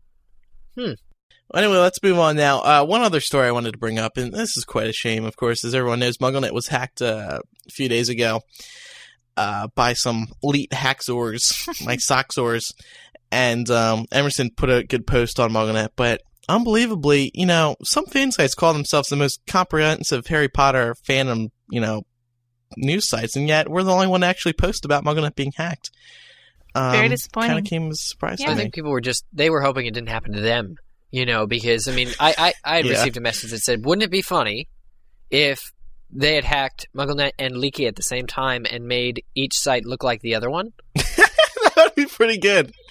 Anyway, let's move on now. Uh, one other story I wanted to bring up, and this is quite a shame, of course, as everyone knows, MuggleNet was hacked uh, a few days ago uh, by some elite hackzors, like Soxors, and um, Emerson put a good post on MuggleNet, but unbelievably, you know, some fan sites call themselves the most comprehensive Harry Potter fandom, you know, news sites, and yet we're the only one to actually post about MuggleNet being hacked. Um, Very disappointing. Kind of came as a surprise Yeah. to I me. think people were just they were hoping it didn't happen to them, you know, because I mean, I I, I had Yeah. received a message that said, wouldn't it be funny if they had hacked MuggleNet and Leaky at the same time and made each site look like the other one? That would be pretty good.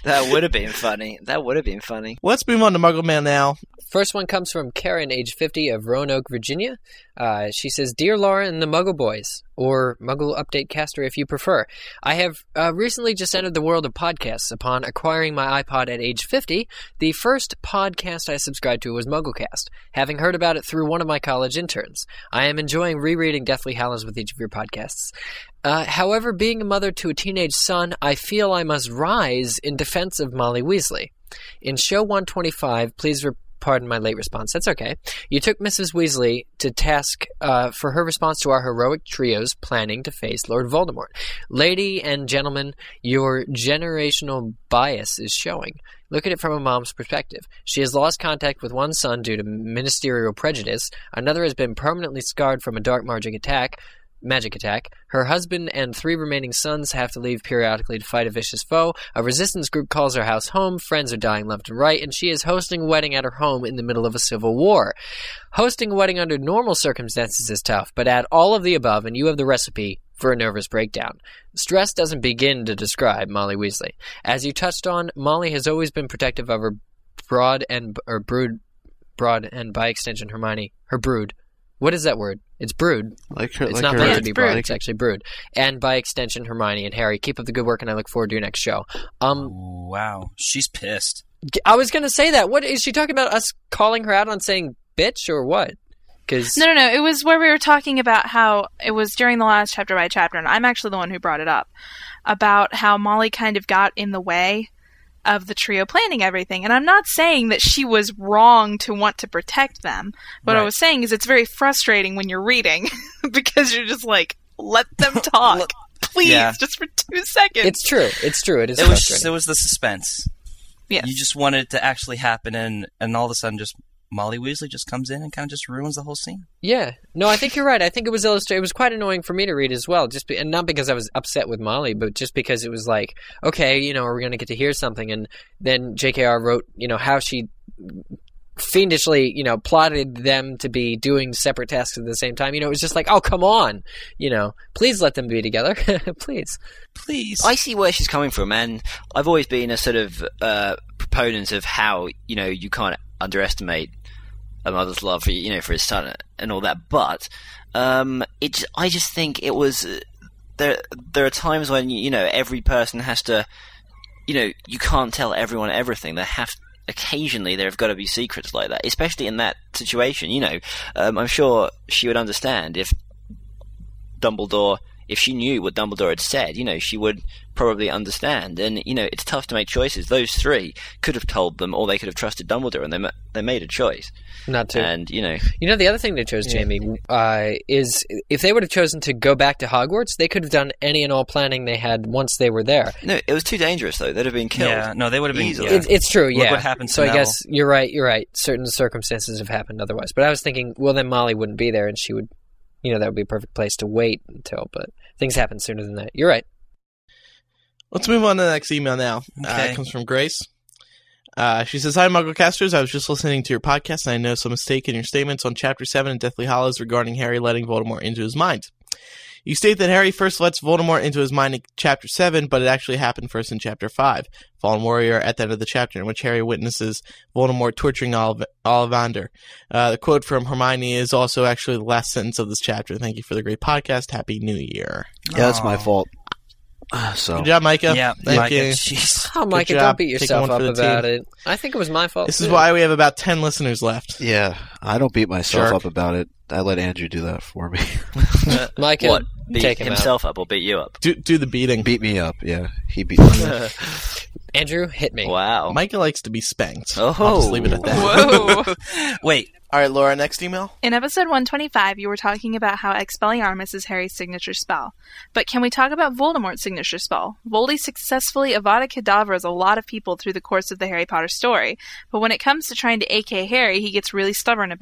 That would have been funny. That would have been funny. Let's move on to Muggle Mail now. First one comes from Karen, age fifty, of Roanoke, Virginia. Uh, she says, Dear Laura and the Muggle Boys, or Muggle Update Caster if you prefer, I have uh, recently just entered the world of podcasts. Upon acquiring my iPod at age fifty, the first podcast I subscribed to was MuggleCast, having heard about it through one of my college interns. I am enjoying rereading Deathly Hallows with each of your podcasts. Uh, however, being a mother to a teenage son, I feel I must rise in defense of Molly Weasley. In show one twenty-five, please re- pardon my late response. That's okay. You took Missus Weasley to task uh, for her response to our heroic trio's planning to face Lord Voldemort. Lady and gentlemen, your generational bias is showing. Look at it from a mom's perspective. She has lost contact with one son due to ministerial prejudice. Another has been permanently scarred from a dark magic attack. Magic attack. Her husband and three remaining sons have to leave periodically to fight a vicious foe. A resistance group calls her house home. Friends are dying left and right, and she is hosting a wedding at her home in the middle of a civil war. Hosting a wedding under normal circumstances is tough, but add all of the above, and you have the recipe for a nervous breakdown. Stress doesn't begin to describe Molly Weasley. As you touched on, Molly has always been protective of her brood and or brood, brood, and by extension Hermione, her brood. What is that word? It's brood. Like her, it's like not her, meant Yeah, to it's be brood. brood. It's actually brood. And by extension, Hermione and Harry. Keep up the good work, and I look forward to your next show. Um, Ooh, wow, she's pissed. I was going to say that. What is she talking about? Us calling her out on saying bitch or what? Because No, no, no. It was where we were talking about how it was during the last chapter by chapter, and I'm actually the one who brought it up, about how Molly kind of got in the way of the trio planning everything. And I'm not saying that she was wrong to want to protect them. What I Right. was saying is it's very frustrating when you're reading because you're just like, let them talk. Please, Yeah. just for two seconds. it's true. It's true. It is It was frustrating. it was the suspense. Yes. You just wanted it to actually happen, and and all of a sudden, just Molly Weasley just comes in and kind of just ruins the whole scene. Yeah. No, I think you're right. I think it was illustrated. It was quite annoying for me to read as well, just be, and not because I was upset with Molly, but just because it was like, okay, you know, are we going to get to hear something? And then J K R wrote, you know, how she fiendishly, you know, plotted them to be doing separate tasks at the same time. You know, it was just like, oh, come on, you know, please let them be together, please. Please. I see where she's coming from, and I've always been a sort of uh, proponent of how, you know, you can't underestimate a mother's love for, you know, for his son and all that. But um, it, I just think it was uh, there. There are times when, you know, every person has to, you know, you can't tell everyone everything. There have occasionally there have got to be secrets like that, especially in that situation. You know, um, I'm sure she would understand if Dumbledore. If she knew what Dumbledore had said, you know, she would probably understand. And, you know, it's tough to make choices. Those three could have told them, or they could have trusted Dumbledore, and they ma- they made a choice. Not to. And, you know, You know, the other thing they chose, Jamie, uh, is if they would have chosen to go back to Hogwarts, they could have done any and all planning they had once they were there. no, it was too dangerous, though. They'd have been killed. Yeah, no, they would have been. Easily. Yeah. It's, it's true, Look yeah. what happened to so I Neville. guess you're right. You're right. Certain circumstances have happened otherwise. But I was thinking, well, then Molly wouldn't be there, and she would, you know, that would be a perfect place to wait until. But things happen sooner than that. You're right. Let's move on to the next email now. Uh, Okay. it comes from Grace. Uh, she says, Hi, Mugglecasters. I was just listening to your podcast, and I noticed a mistake in your statements on Chapter seven in Deathly Hallows regarding Harry letting Voldemort into his mind. You state that Harry first lets Voldemort into his mind in Chapter seven, but it actually happened first in Chapter five, Fallen Warrior, at the end of the chapter, in which Harry witnesses Voldemort torturing Olliv- Ollivander. Uh, the quote from Hermione is also actually the last sentence of this chapter. Thank you for the great podcast. Happy New Year. Yeah, that's my Aw. fault. So Good job, Micah. Yeah, Thank Micah, you. jeez. Oh, Micah, job. don't beat Take yourself one up for the about team. it. I think it was my fault. This is too. why we have about ten listeners left. yeah, I don't beat myself Jerk. up about it. I let Andrew do that for me. Micah, What? Beat take him out. himself up or beat you up? Do, do the beating. beat me up. Yeah, he beat me up. Andrew, hit me. Wow. Micah likes to be spanked. Oh. I'll just leave it at that. Whoa. Wait, All right, Laura, next email. In episode one twenty-five, you were talking about how Expelliarmus is Harry's signature spell. But can we talk about Voldemort's signature spell? Voldy successfully Avada Kedavras a lot of people through the course of the Harry Potter story, but when it comes to trying to A K Harry, he gets really stubborn about it.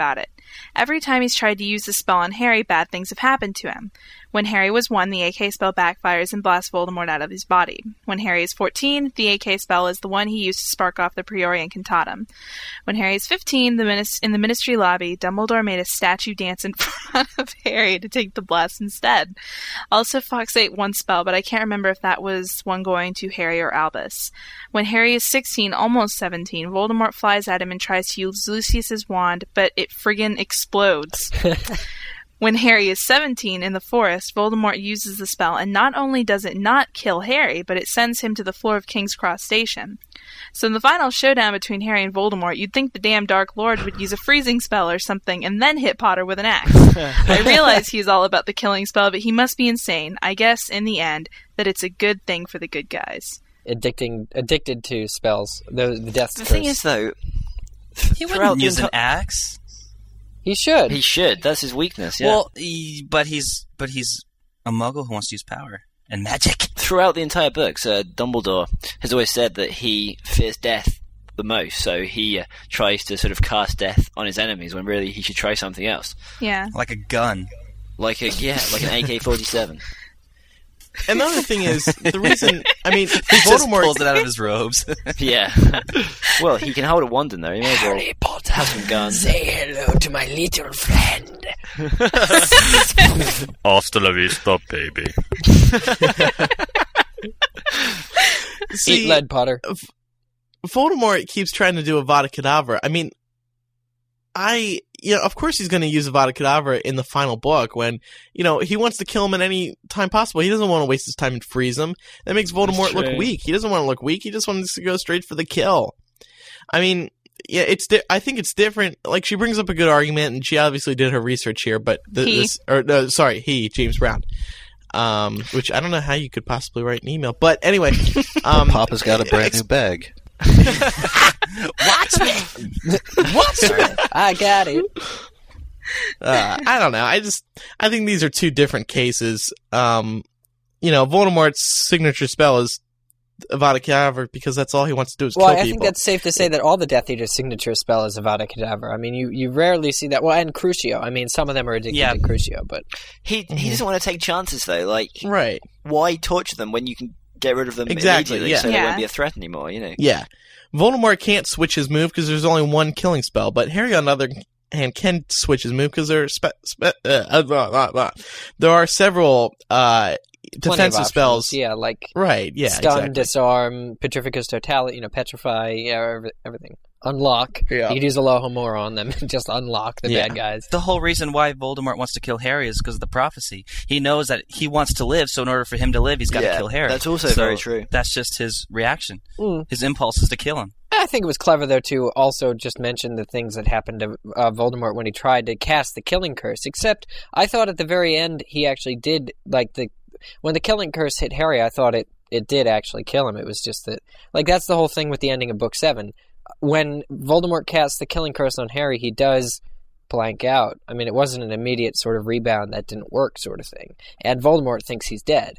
Every time he's tried to use the spell on Harry, bad things have happened to him. When Harry was one, the A K spell backfires and blasts Voldemort out of his body. When Harry is fourteen, the A K spell is the one he used to spark off the Priori Incantatem. When Harry is fifteen, the minis- in the Ministry lobby, Dumbledore made a statue dance in front of Harry to take the blast instead. Also, Fox ate one spell, but I can't remember if that was one going to Harry or Albus. When Harry is sixteen, almost seventeen, Voldemort flies at him and tries to use Lucius's wand, but it friggin' explodes. When Harry is seventeen in the forest, Voldemort uses the spell, and not only does it not kill Harry, but it sends him to the floor of King's Cross Station. So in the final showdown between Harry and Voldemort, you'd think the damn Dark Lord would use a freezing spell or something and then hit Potter with an axe. I realize he's all about the killing spell, but he must be insane. I guess, in the end, that it's a good thing for the good guys. Addicting, addicted to spells. The, the death The curse. thing is, though, He throughout wouldn't the use an enti- axe. He should. He should. That's his weakness. Yeah. Well, he, but he's but he's a Muggle who wants to use power and magic. Throughout the entire books, uh, Dumbledore has always said that he fears death the most, so he uh, tries to sort of cast death on his enemies when really he should try something else, Yeah. Like a gun. like a yeah, like an A K forty-seven. Another thing is the reason. I mean, He just Voldemort. pulls it out of his robes. Yeah. Well, he can hold a wand in there. He may as well have some guns. Say hello to my little friend. Hasta la vista, baby. See, Eat lead, Potter. Voldemort keeps trying to do a Avada Kedavra. I mean, I, you know, of course he's going to use Avada Kedavra in the final book when, you know, he wants to kill him at any time possible. He doesn't want to waste his time and freeze him. That makes Voldemort look true. weak. He doesn't want to look weak. He just wants to go straight for the kill. I mean, yeah, it's. Di- I think it's different. Like, she brings up a good argument, and she obviously did her research here. But th- He. this, or no, sorry, he, James Brown. Um, which I don't know how you could possibly write an email, but anyway, um, Papa's got a brand new bag. Watch me! Watch me! I got it. uh, I don't know. I just I think these are two different cases. Um, you know, Voldemort's signature spell is Avada Kedavra because that's all he wants to do is Well, kill I people. think that's safe to say that all the Death Eater's signature spell is Avada Kedavra. I mean, you, you rarely see that. Well, and Crucio. I mean, some of them are addicted Yeah. to Crucio, but He he doesn't want to take chances though. Like, right. why torture them when you can get rid of them Exactly, immediately, yeah. so they Yeah. won't be a threat anymore? You know. Yeah. Voldemort can't switch his move because there's only one killing spell, but Harry, on the other hand, can switch his move because there are spe- spe- uh, uh, blah, blah, blah. there are several uh, plenty of defensive options. spells. Yeah, like Right. Yeah. stun, exactly. disarm, Petrificus Totality, you know, petrify, yeah, every- everything. Unlock. Yeah. You could use Alohomora on them and just unlock the Yeah. bad guys. The whole reason why Voldemort wants to kill Harry is because of the prophecy. He knows that he wants to live, so in order for him to live, he's got to Yeah, kill Harry. that's also So very true. That's just his reaction. Mm. His impulse is to kill him. I think it was clever, though, to also just mention the things that happened to uh, Voldemort when he tried to cast the Killing Curse. Except, I thought at the very end he actually did, like, the when the Killing Curse hit Harry, I thought it, it did actually kill him. It was just that, like, that's the whole thing with the ending of Book seven. When Voldemort casts the Killing Curse on Harry, he does blank out. I mean, it wasn't an immediate sort of rebound that didn't work sort of thing. And Voldemort thinks he's dead.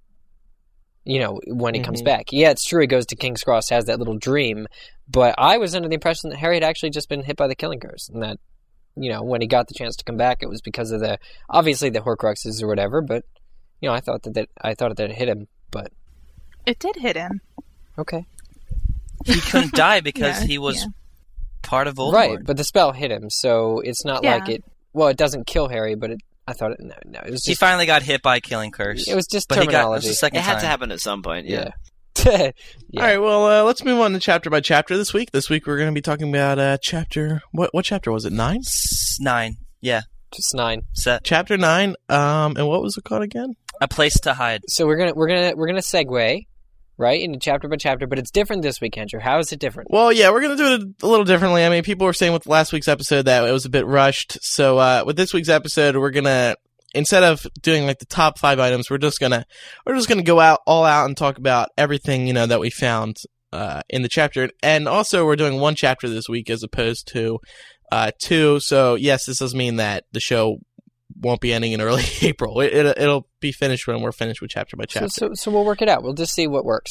You know, when he comes Mhm. back. Yeah, it's true he goes to King's Cross, has that little dream, but I was under the impression that Harry had actually just been hit by the Killing Curse, and that, you know, when he got the chance to come back, it was because of the, obviously the Horcruxes or whatever, but, you know, I thought that, that I thought that it hit him, but, It did hit him. okay. He couldn't die because Yeah, he was yeah. part of Voldemort. Right, but the spell hit him, so it's not Yeah. like it, well, it doesn't kill Harry, but it, I thought it, no, no, it was He just, finally got hit by Killing Curse. it was just but he got, it was terminology. the second It had time. to happen at some point. Yeah. yeah. Yeah. All right, well, uh, let's move on to chapter by chapter this week. This week we're going to be talking about uh, chapter... What what chapter was it? Nine? S- Nine. Yeah. Just nine. Set. Chapter nine. Um, and what was it called again? A place to hide. So we're gonna we're gonna we're gonna segue right into chapter by chapter, but it's different this week, Andrew. How is it different? Well, yeah, we're going to do it a little differently. I mean, people were saying with last week's episode that it was a bit rushed. So uh, with this week's episode, we're going to, instead of doing like the top five items, we're just going to we're just going to go out all out and talk about everything, you know, that we found uh, in the chapter. And also we're doing one chapter this week as opposed to uh, two. So yes, this does mean that the show won't be ending in early April. It, it, it'll be finished when we're finished with chapter by So, chapter. so so we'll work it out. We'll just see what works.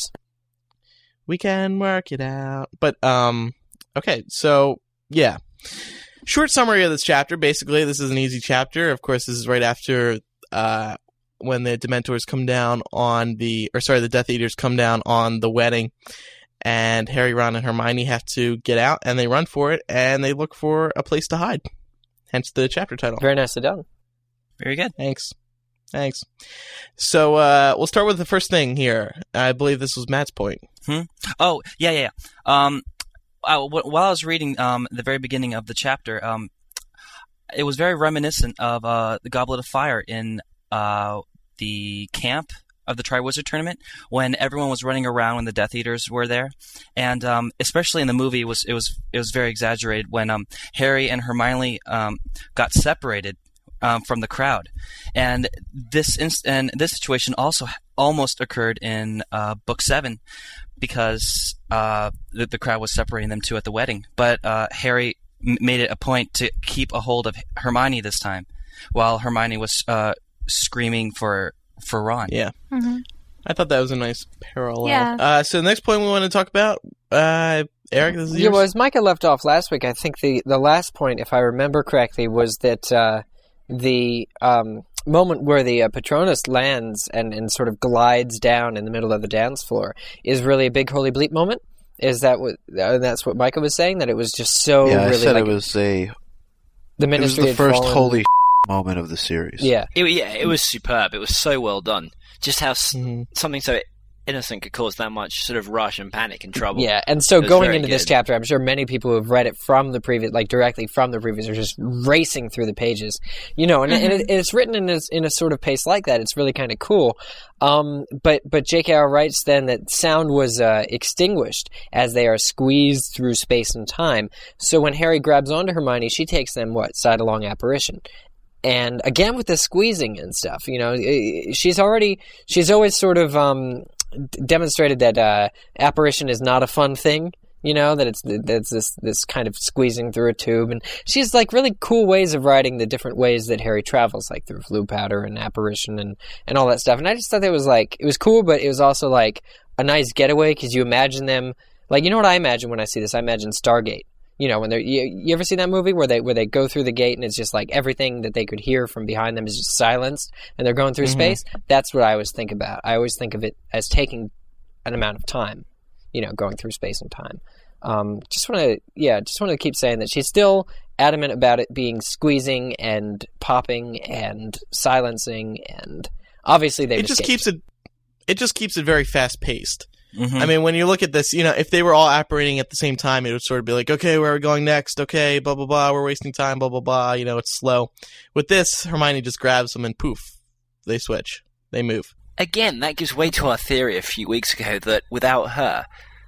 We can work it out. But, um, okay, so, yeah. short summary of this chapter. Basically, this is an easy chapter. Of course, this is right after uh, when the Dementors come down on the, or sorry, the Death Eaters come down on the wedding, and Harry, Ron, and Hermione have to get out, and they run for it, and they look for a place to hide. Hence the chapter title. Very nicely done. Very good. Thanks. Thanks. So uh, we'll start with the first thing here. I believe this was Matt's point. Hmm? Oh, yeah, yeah, yeah. Um, I, w- while I was reading um, the very beginning of the chapter, um, it was very reminiscent of uh, the Goblet of Fire in uh, the camp of the Triwizard Tournament, when everyone was running around when the Death Eaters were there, and um, especially in the movie, it was it was it was very exaggerated when um, Harry and Hermione um, got separated um, from the crowd, and this inst- and this situation also almost occurred in uh, Book Seven, because uh, the, the crowd was separating them two at the wedding, but uh, Harry m- made it a point to keep a hold of Hermione this time, while Hermione was uh, screaming for. for Ron. Yeah. Mm-hmm. I thought that was a nice parallel. Yeah. Uh, so the next point we want to talk about, uh, Eric, this is Yeah, yours. well, as Micah left off last week, I think the, the last point, if I remember correctly, was that uh, the um, moment where the uh, Patronus lands and, and sort of glides down in the middle of the dance floor is really a big holy bleep moment. Is that what? Uh, that's what Micah was saying. That it was just so yeah, really I said like it was a. the It was ministry the had first fallen. holy moment of the series. Yeah, It, yeah, it was superb. It was so well done. Just how s- Mm-hmm. something so innocent could cause that much sort of rush and panic and trouble. yeah. And so It was going very into this good. chapter, I'm sure many people who have read it from the previous, like directly from the previous, are just racing through the pages, you know. And, and it, it's written in a, in a sort of pace like that. It's really kind of cool. Um, but but J K R writes then that sound was uh, extinguished as they are squeezed through space and time. So when Harry grabs onto Hermione, she takes them what side-along apparition. And again with the squeezing and stuff, you know, she's already she's always sort of um, d- demonstrated that uh, apparition is not a fun thing. You know, that it's that's this this kind of squeezing through a tube, and she's like really cool ways of writing the different ways that Harry travels, like through Floo powder and apparition and, and all that stuff. And I just thought that was like it was cool, but it was also like a nice getaway because you imagine them like you know what I imagine when I see this? I imagine Stargate. You know, when they're you, you ever seen that movie where they where they go through the gate and it's just like everything that they could hear from behind them is just silenced and they're going through Mm-hmm. space? That's what I always think about. I always think of it as taking an amount of time, you know, going through space and time. Um, just want to, yeah, just want to keep saying that she's still adamant about it being squeezing and popping and silencing, and obviously they've it just escaped. keeps it. It just keeps it very fast paced. Mm-hmm. I mean, when you look at this, you know, if they were all apparating at the same time, it would sort of be like, okay, where are we going next? Okay, blah, blah, blah, we're wasting time, blah, blah, blah. You know, it's slow. With this, Hermione just grabs them and poof, they switch. They move. Again, that gives way to our theory a few weeks ago that without her,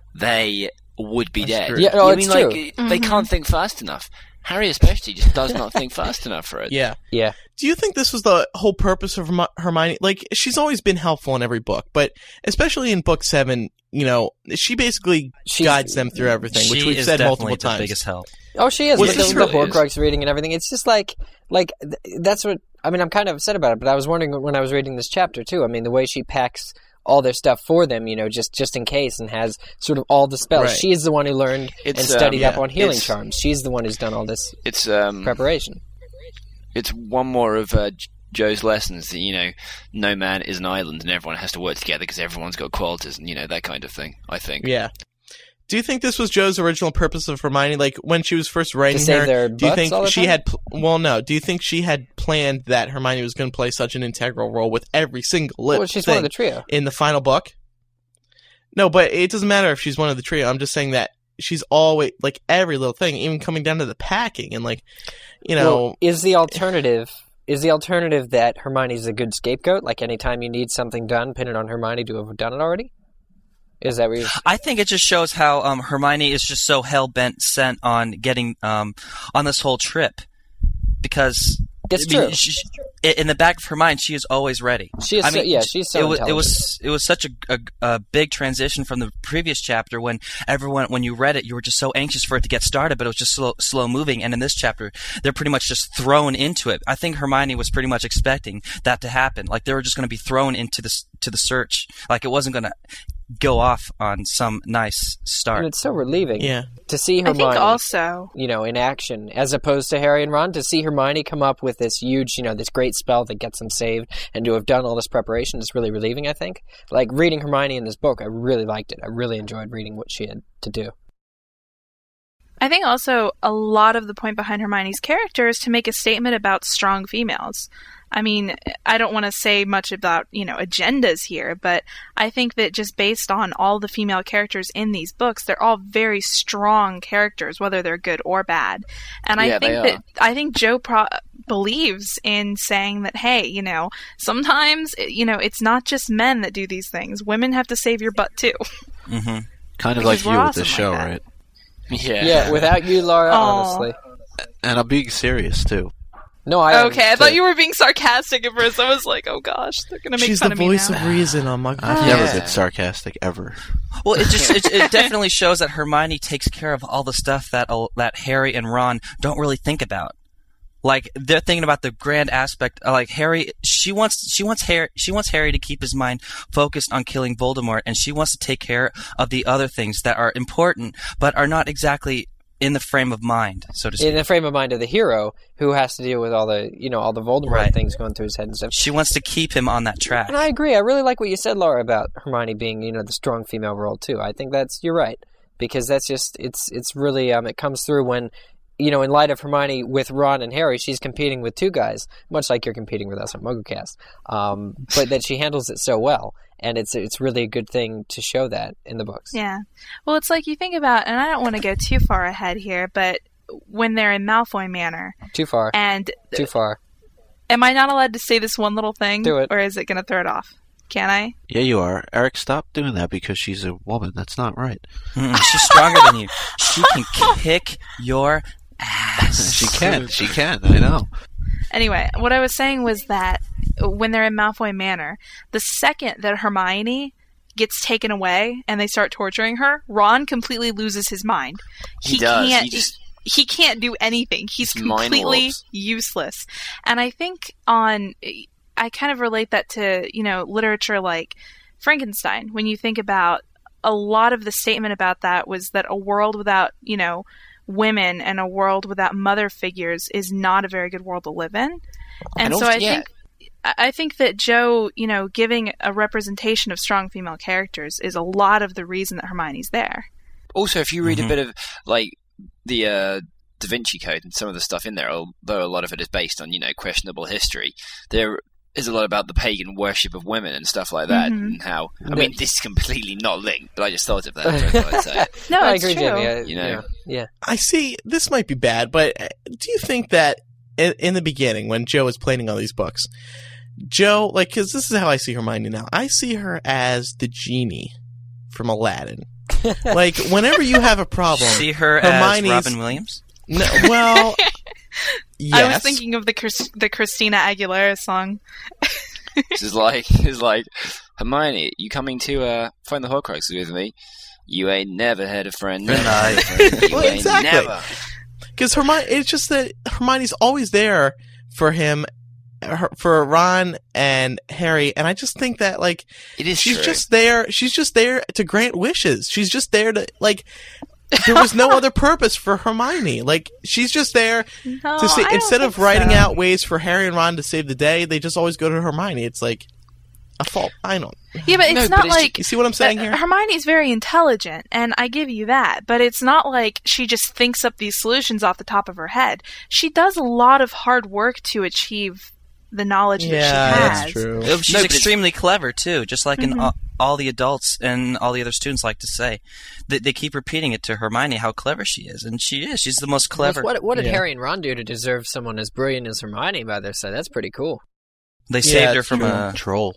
they would be That's dead. true. Yeah, no, I it's mean, like, true. they can't think fast enough. Harry especially just does not think fast enough for it. Yeah. Yeah. Do you think this was the whole purpose of Herm- Hermione? Like, she's always been helpful in every book, but especially in book seven, you know, she basically She's- guides them through everything, She which we've is said definitely multiple the times. biggest help. Oh, she is. Was With this the, the really is? Horcrux reading and everything. It's just like, like th- that's what I mean. I'm kind of upset about it, but I was wondering when I was reading this chapter too. I mean, the way she packs all their stuff for them, you know, just just in case, and has sort of all the spells. Right. She's the one who learned It's, and studied um, up yeah, on healing it's- charms. She's the one who's done all this It's um, preparation. it's one more of uh, J- Joe's lessons that, you know, no man is an island and everyone has to work together because everyone's got qualities and, you know, that kind of thing, I think. Yeah. Do you think this was Joe's original purpose of Hermione? Like, when she was first writing save her, their do you butts think all the she time? had... Pl- well, no. Do you think she had planned that Hermione was going to play such an integral role with every single lip Well, she's thing one of the trio. in the final book? No, but it doesn't matter if she's one of the trio. I'm just saying that she's always... Like, every little thing, even coming down to the packing and, like, you know... Well, is the alternative is the alternative that Hermione's a good scapegoat? Like anytime you need something done, pin it on Hermione to have done it already. Is that what you're... I think it just shows how um, Hermione is just so hell bent sent on getting um, on this whole trip, because It's I mean, true. she- she- in the back of her mind, she is always ready. She is I so- mean, yeah, she's so it was, it intelligent. was it was such a, a, a big transition from the previous chapter when everyone when you read it, you were just so anxious for it to get started, but it was just slow, slow moving. And in this chapter, they're pretty much just thrown into it. I think Hermione was pretty much expecting that to happen. Like they were just going to be thrown into this to the search. Like it wasn't going to go off on some nice start. And it's so relieving Yeah. to see I Hermione, think also, you know, in action, as opposed to Harry and Ron. To see Hermione come up with this huge, you know, this great spell that gets them saved, and to have done all this preparation is really relieving, I think. Like, reading Hermione in this book, I really liked it. I really enjoyed reading what she had to do. I think also a lot of the point behind Hermione's character is to make a statement about strong females. I mean, I don't want to say much about, you know, agendas here, but I think that just based on all the female characters in these books, they're all very strong characters, whether they're good or bad. And Yeah, I they think are. that I think Jo pro- believes in saying that, hey, you know, sometimes, you know, it's not just men that do these things. Women have to save your butt too. Mm-hmm. Kind of Because like we're you with awesome this like show, that. right? Yeah. Yeah, without you, Laura, Aw. honestly. And I'm being serious too. No, I Okay, I am, thought too. you were being sarcastic at first. I was like, oh gosh, they're going to make She's fun the of me voice now. of reason on Muggle. I've Yeah. never been sarcastic ever. Well, it just it, it definitely shows that Hermione takes care of all the stuff that uh, that Harry and Ron don't really think about. Like, they're thinking about the grand aspect. uh, Like, Harry, she wants she wants Harry she wants Harry to keep his mind focused on killing Voldemort, and she wants to take care of the other things that are important but are not exactly in the frame of mind, so to speak. In the frame of mind of the hero, who has to deal with all the, you know, all the Voldemort Right. things going through his head and stuff. She wants to keep him on that track. And I agree. I really like what you said, Laura, about Hermione being, you know, the strong female role too. I think that's you're right, because that's just it's it's really um it comes through when, you know, in light of Hermione with Ron and Harry, she's competing with two guys, much like you're competing with us on MuggleCast. Um, but that she handles it so well, and it's it's really a good thing to show that in the books. Yeah. Well, it's like you think about, and I don't want to go too far ahead here, but when they're in Malfoy Manor, Too far. and Too far. am I not allowed to say this one little thing? Do it. Or is it going to throw it off? Can I? Yeah, you are. Eric, stop doing that because she's a woman. That's not right. Mm, she's stronger than you. She can kick your ass. She can. She can. I know. Anyway, what I was saying was that when they're in Malfoy Manor, the second that Hermione gets taken away and they start torturing her, Ron completely loses his mind. He does. Can't, He just- he can't do anything. He's His mind completely warps. useless. And I think on, I kind of relate that to, you know, literature like Frankenstein. When you think about a lot of the statement about that was that a world without, you know, women and a world without mother figures is not a very good world to live in. And, And so also- I yeah. think I think that Jo, you know, giving a representation of strong female characters is a lot of the reason that Hermione's there. Also, if you read Mhm. a bit of like the uh, Da Vinci Code and some of the stuff in there, although a lot of it is based on, you know, questionable history, there is a lot about the pagan worship of women and stuff like that, Mhm. and how I Yeah. mean, this is completely not linked, but I just thought of that. So I thought I'd say it. No, I it's agree, true. Jamie. I- You know. yeah. yeah. I see. This might be bad, but uh, do you think that in, in the beginning, when Jo was planning all these books, Jo, like, because this is how I see Hermione now. I see her as the genie from Aladdin. Like, whenever you have a problem, See her Hermione's- as Robin Williams? no, well, yes. I was thinking of the Chris- the Christina Aguilera song. This is like, it's like, Hermione, you coming to uh, find the Horcruxes with me? You ain't never had a friend. Never had a friend. You Well, ain't exactly. never. Because Hermione, it's just that Hermione's always there for him, her, for Ron and Harry, and I just think that, like, It is she's true. just there. She's just there to grant wishes. She's just there to, like, there was no other purpose for Hermione. Like, she's just there No, to see. I don't Instead of think writing so. out ways for Harry and Ron to save the day, they just always go to Hermione. It's like a fault. I don't. Yeah, but it's No, not but it's- like You see what I'm saying uh, here? Hermione's very intelligent, and I give you that. But it's not like she just thinks up these solutions off the top of her head. She does a lot of hard work to achieve the knowledge that she has. that's true. Oh, She's No, but it's- extremely clever too, just like in Mhm. all, all the adults and all the other students like to say. They, they keep repeating it to Hermione how clever she is, and she is. She's the most clever. What, what did Yeah. Harry and Ron do to deserve someone as brilliant as Hermione by their side? That's pretty cool. They Yeah, saved her it's from true. a. Troll.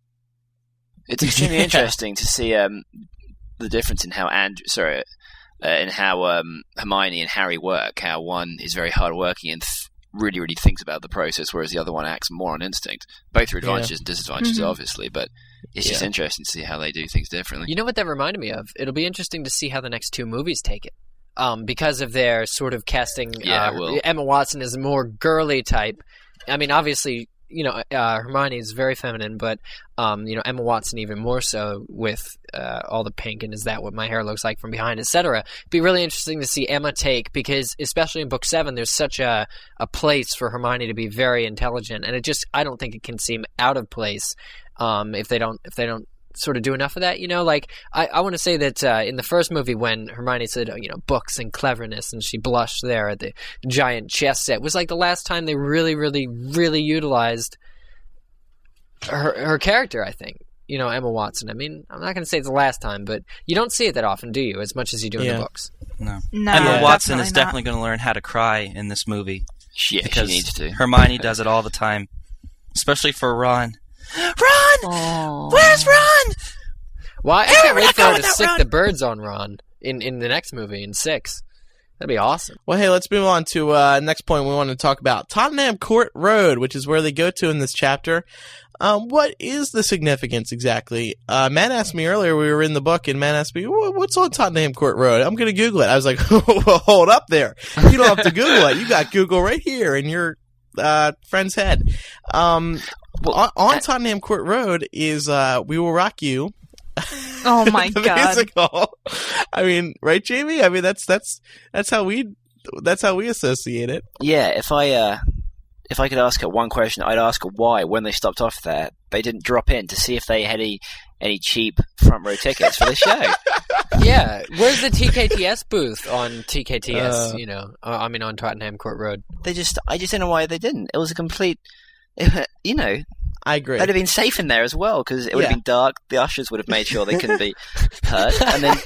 It's extremely Yeah. interesting to see um, the difference in how Andrew, sorry, uh, in how um, Hermione and Harry work. How one is very hardworking and th- really, really thinks about the process, whereas the other one acts more on instinct. Both are advantages and disadvantages, Mhm. obviously, but it's just Yeah. interesting to see how they do things differently. You know what that reminded me of? It'll be interesting to see how the next two movies take it. Um, because of their sort of casting, Yeah, uh, it will. Emma Watson is a more girly type. I mean, obviously, you know, uh, Hermione is very feminine, but, um, you know, Emma Watson even more so with uh, all the pink and is that what my hair looks like from behind, et cetera. It'd be really interesting to see Emma take, because especially in book seven, there's such a, a place for Hermione to be very intelligent, and it just, I don't think it can seem out of place um, if they don't, if they don't sort of do enough of that, you know, like I, I want to say that uh, in the first movie when Hermione said, you know, books and cleverness, and she blushed there at the giant chess set, was like the last time they really, really, really utilized her, her character, I think. You know, Emma Watson. I mean, I'm not going to say it's the last time, but you don't see it that often, do you? As much as you do in Yeah. the books. No. No, Emma definitely Watson is not. definitely going to learn how to cry in this movie. Yeah, because she needs to. Hermione does it all the time, especially for Ron. Ron! Where's Ron? Well, I Hey, can't we're wait not for her going to that sick Ron. the birds on Ron in, in the next movie, in six. That'd be awesome. Well, hey, let's move on to uh next point we want to talk about. Tottenham Court Road, which is where they go to in this chapter. Um, what is the significance exactly? Uh, Matt asked me earlier, we were in the book, and Matt asked me, what's on Tottenham Court Road? I'm going to Google it. I was like, well, hold up there. You don't have to Google it. You got Google right here in your uh, friend's head. Um, Well, on, on I- Tottenham Court Road is uh, We Will Rock You. Oh my the god. musical. I mean, right, Jamie? I mean, that's that's that's how we that's how we associate it. Yeah, if I uh, if I could ask her one question, I'd ask her why, when they stopped off there, they didn't drop in to see if they had any any cheap front row tickets for the show. Yeah, where's the T K T S booth on T K T S, Uh, you know, uh, I mean on Tottenham Court Road? They just, I just don't know why they didn't. It was a complete, you know, I agree. they'd have been safe in there as well, because it would Yeah. have been dark. The ushers would have made sure they couldn't be hurt, and then,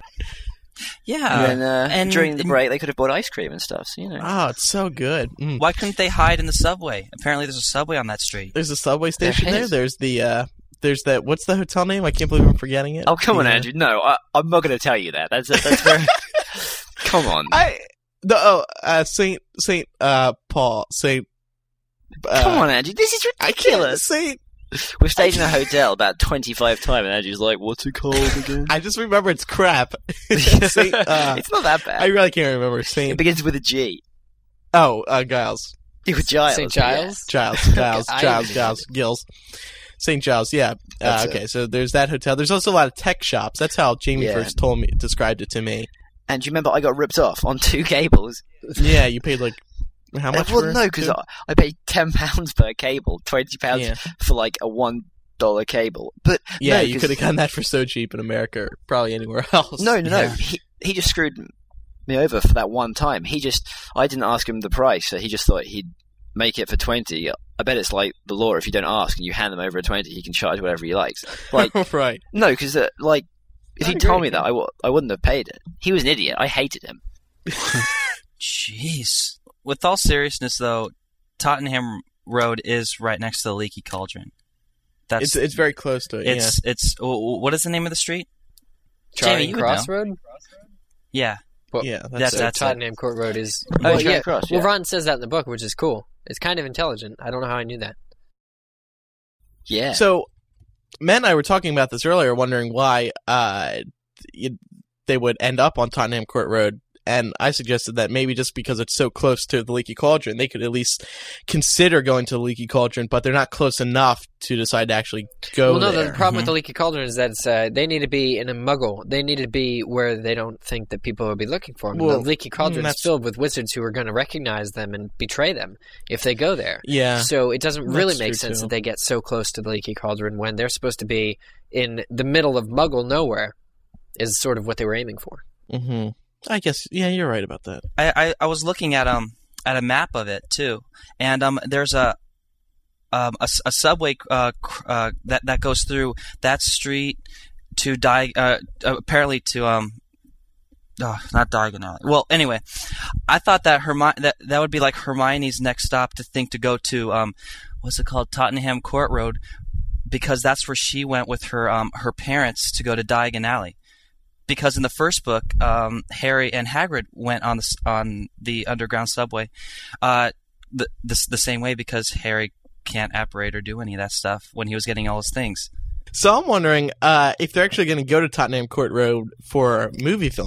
Yeah. and then uh, and- during the and- break they could have bought ice cream and stuff. So, you know, Oh, it's so good. Mm. Why couldn't they hide in the subway? Apparently, there's a subway on that street. There's a subway station There there. is. There's the uh, there's that. What's the hotel name? I can't believe I'm forgetting it. oh come on, The, uh, Andrew. No, I, I'm not going to tell you that. That's that's very. Come on. I the oh uh, Saint Saint uh Paul Saint. Uh, Come on, Andrew. This is I can't ridiculous. Saint. We've stayed in a hotel about twenty-five times, and Andrew's like, "What's it called again?" I just remember it's crap. Saint. Uh, it's not that bad. I really can't remember It Saint. begins with a G. Oh, uh, Giles. With Giles. Saint Giles? Giles, Giles, I Giles, even- Giles, Gills. Saint Giles, yeah. Uh, That's okay, so there's that hotel. There's also a lot of tech shops. That's how Jamie Yeah. first told me, described it to me. And do you remember I got ripped off on two cables? Yeah, you paid like how much? well, for no, because two? I, I paid ten pounds per cable, twenty pounds Yeah. for like a one dollar cable. But Yeah, no, you 'cause- could have gotten that for so cheap in America, or probably anywhere else. No, no, no. Yeah. He he just screwed me over for that one time. He just I didn't ask him the price, so he just thought he'd make it for twenty. I bet it's like the law. If you don't ask and you hand them over a twenty, he can charge whatever he likes. Like right. no, because uh, like if I he told agree. me that, I w- I wouldn't have paid it. He was an idiot. I hated him. Jeez. With all seriousness, though, Tottenham Road is right next to the Leaky Cauldron. That's It's it's very close to it. it's it's. w- w- What is the name of the street? Charing Jamie, you would Cross know. Road? Yeah. Well, yeah, that's That's so that's it. Tottenham Court Road is. Oh, Well, Charing yeah. Cross, Well, yeah. Ron says that in the book, which is cool. It's kind of intelligent. I don't know how I knew that. Yeah. So, Matt and I were talking about this earlier, wondering why uh, you, they would end up on Tottenham Court Road, and I suggested that maybe just because it's so close to the Leaky Cauldron, they could at least consider going to the Leaky Cauldron, but they're not close enough to decide to actually go well, no, there. the problem with the Leaky Cauldron is that it's, uh, they need to be in a muggle. They need to be where they don't think that people will be looking for them. Well, the Leaky Cauldron is that's- filled with wizards who are going to recognize them and betray them if they go there. Yeah. So it doesn't really That's make true, sense too. that they get so close to the Leaky Cauldron when they're supposed to be in the middle of Muggle nowhere, is sort of what they were aiming for. Mm-hmm. I guess, yeah, you're right about that. I, I, I was looking at um at a map of it too, and um there's a um a, s- a subway uh, cr- uh that that goes through that street to Di- uh, apparently to um oh, not Diagon Alley. Well, anyway, I thought that Hermi- that that would be like Hermione's next stop to think to go to um what's it called, Tottenham Court Road, because that's where she went with her um her parents to go to Diagon Alley. Because in the first book, um, Harry and Hagrid went on the s- on the underground subway, uh, the, the the same way, because Harry can't apparate or do any of that stuff when he was getting all his things. So I'm wondering uh, if they're actually going to go to Tottenham Court Road for movie filming,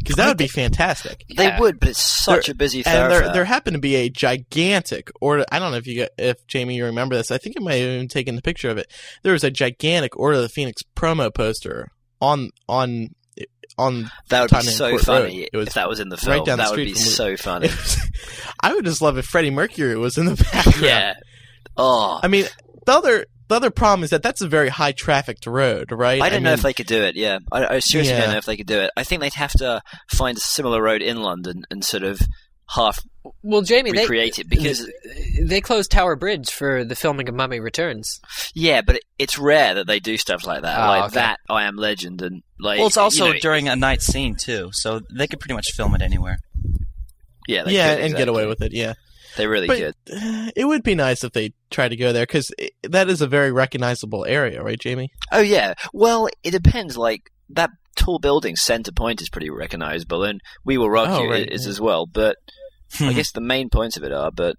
because that would be fantastic. They Yeah. would, but it's such There- a busy And thoroughfare. there, there happened to be a gigantic order. I don't know if you, got- if Jamie, you remember this. I think it might have even taken the picture of it. There was a gigantic Order of the Phoenix promo poster on on on. that would be Tottenham so Court funny Road. It was if that was in the film. right down the that would street be from so funny. It was- I would just love if Freddie Mercury was in the background. Yeah. Oh, I mean, the other the other problem is that that's a very high trafficked road, right? I don't know mean, if they could do it. Yeah, I, I seriously Yeah. don't know if they could do it. I think they'd have to find a similar road in London and sort of half Well, Jamie, they recreate it because they closed Tower Bridge for the filming of Mummy Returns. yeah, but it, it's rare that they do stuff like that, Oh, like okay. that. I Am Legend and like. Well, it's also you know, during a night scene too, so they could pretty much film it anywhere. yeah, they yeah, could, and get exactly. away with it. Yeah, They really but could. uh, it would be nice if they tried to go there because that is a very recognizable area, right, Jamie? Oh yeah. Well, it depends. Like that tall building, Center Point, is pretty recognizable, and We Will Rock Oh, You right, is yeah. as well. But I guess the main points of it are. But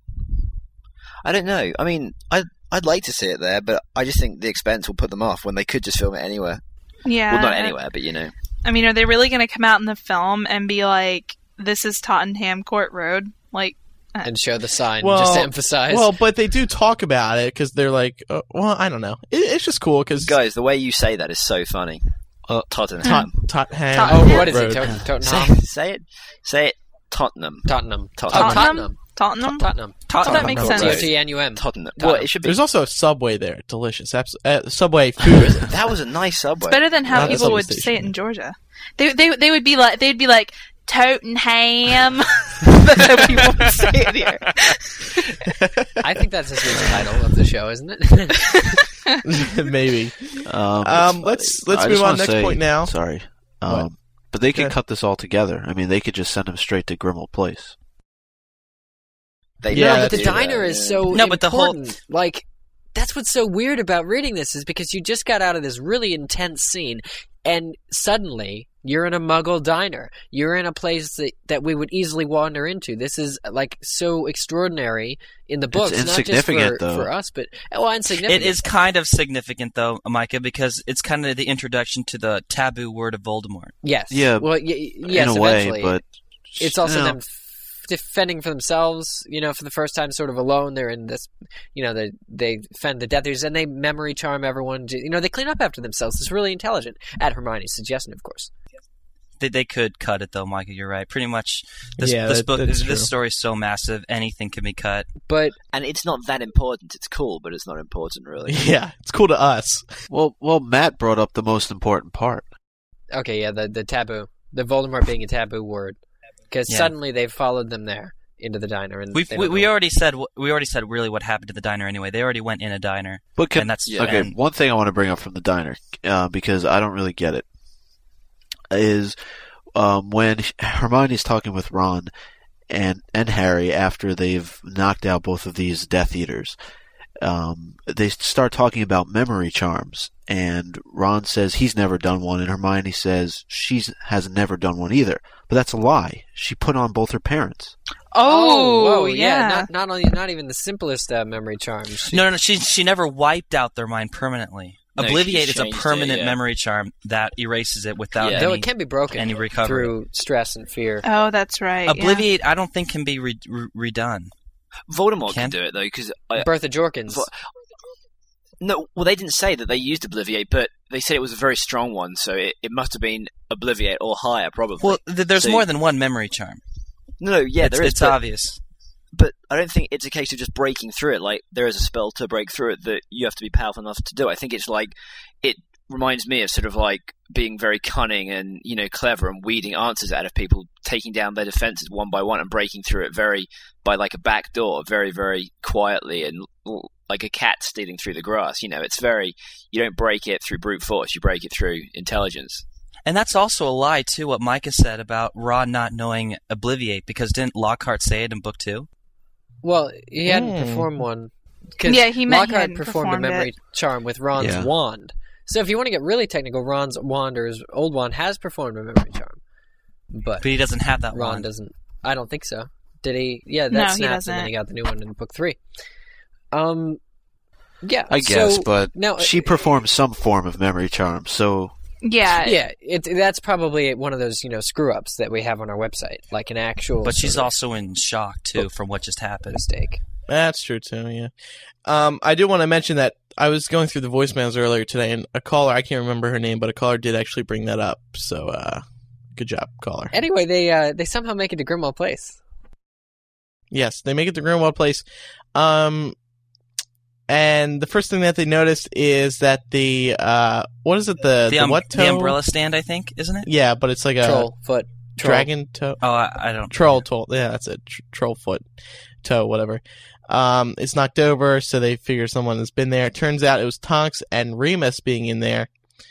I don't know. I mean, I I'd like to see it there, but I just think the expense will put them off when they could just film it anywhere. Yeah. Well, not anywhere, but you know. I mean, are they really going to come out in the film and be like, "This is Tottenham Court Road"? Like, And show the sign Well, just to emphasize. Well, but they do talk about it because they're like, uh, well, I don't know. It, it's just cool because Guys, the way you say that is so funny. Uh, Tottenham. Tot- Tottenham. Tottenham. oh, what is Road. it? Tot- Say, Tottenham? say it. Say it. Tottenham. Tottenham. Tottenham. Oh, Tottenham. Tottenham. Tottenham. Oh, that makes Tottenham. sense. T O T N U M. Tottenham. Tottenham. Well, it should be. There's also a Subway there. Delicious. Abs- uh, Subway food. That was a nice subway. It's better than how Not a people subway would station, say it in yeah. Georgia. They they they would be like they'd be like Tottenham. That's how people would say it here. I think that's just the title of the show, isn't it? Maybe. Um, Um, let's let's I move just on wanna next say- point now. Sorry. What? Um, but they could Okay. cut this all together. I mean, they could just send him straight to Grimmauld Place. They Yeah, no, but do the that, diner is yeah. so No, but the whole- important. Like, that's what's so weird about reading this is because you just got out of this really intense scene, and suddenly you're in a Muggle diner. You're in a place that, that we would easily wander into. This is like so extraordinary in the books, not just insignificant, for, though. for us, but well, insignificant. It is kind of significant, though, Micah, because it's kind of the introduction to the taboo word of Voldemort. Yes. Yeah, Well, y- y- yes. in a way, eventually. but It's also you know, them f- defending for themselves, you know, for the first time sort of alone. They're in this, you know, they they fend the Death Eaters and they memory charm everyone. You know, they clean up after themselves. It's really intelligent. At Hermione's suggestion, of course. They they could cut it, though, Micah. You're right. Pretty much, this Yeah, this that- book, that's this true. story is so massive, anything can be cut. But And it's not that important. It's cool, but it's not important, really. Yeah, it's cool to us. well, well, Matt brought up the most important part. okay, yeah, the the taboo, the Voldemort being a taboo word, because Yeah. suddenly they've followed them there into the diner, and We've, they we don't we know. already said we already said really what happened to the diner anyway. They already went in a diner, But can, and that's Yeah. okay, and- one thing I want to bring up from the diner, uh, because I don't really get it, is um, when Hermione's talking with Ron and and Harry after they've knocked out both of these Death Eaters. Um, they start talking about memory charms, and Ron says he's never done one, and Hermione says she has never done one either. But that's a lie. She put on both her parents. Oh, whoa, yeah. Not not only not even the simplest uh, memory charms. She- no, no, no. She she never wiped out their mind permanently. No, she Obliviate is a changed it, permanent yeah. memory charm that erases it without Yeah. Though any, it can be broken any recovery. through stress and fear. Oh, that's right. yeah. Obliviate, I don't think can be re- re- redone. Voldemort Can- can do it, though, because... I Bertha Jorkins. Vo- No, well, they didn't say that they used Obliviate, but they said it was a very strong one, so it, it must have been Obliviate or higher, probably. Well, th- there's So- more than one memory charm. no, no, yeah, it's, there is, it's but, obvious. but I don't think it's a case of just breaking through it. Like, there is a spell to break through it that you have to be powerful enough to do. I think it's like, it reminds me of sort of like being very cunning and, you know, clever and weeding answers out of people, taking down their defenses one by one and breaking through it very, by like a back door, very, very quietly and l- like a cat stealing through the grass. You know, it's very, you don't break it through brute force, you break it through intelligence. And that's also a lie, too, what Micah said about Ron not knowing Obliviate, because didn't Lockhart say it in book two? Well, he hadn't Mm. performed one. 'Cause Yeah, he meant he Lockhart hadn't performed, performed a memory it. charm with Ron's Yeah. wand. So if you want to get really technical, Ron's wand or his old wand has performed a memory charm, but But he doesn't have that Ron wand. doesn't. I don't think so. Did he? Yeah, that No, he snapped, and then doesn't. he got the new one in book three. Um, yeah, I guess, so, but now she performs some form of memory charm, so Yeah. Yeah, it, that's probably one of those, you know, screw-ups that we have on our website, like an actual But she's sort of also in shock, too, from what just happened. mistake. That's true too. Yeah. Um, I do want to mention that I was going through the voicemails earlier today, and a caller, I can't remember her name, but a caller did actually bring that up. So, uh, good job, caller. Anyway, they uh, they somehow make it to Grimwald Place. Yes, they make it to Grimwald Place. Um, and the first thing that they noticed is that the uh, what is it? The The, the um, what toe? the umbrella stand, I think, isn't it? Yeah, but it's like a Troll foot. Troll. dragon toe. Oh, I, I don't. Troll toe. Yeah, that's it. Tr- troll foot toe, whatever. Um, it's knocked over, so they figure someone has been there. It turns out it was Tonks and Remus being in there.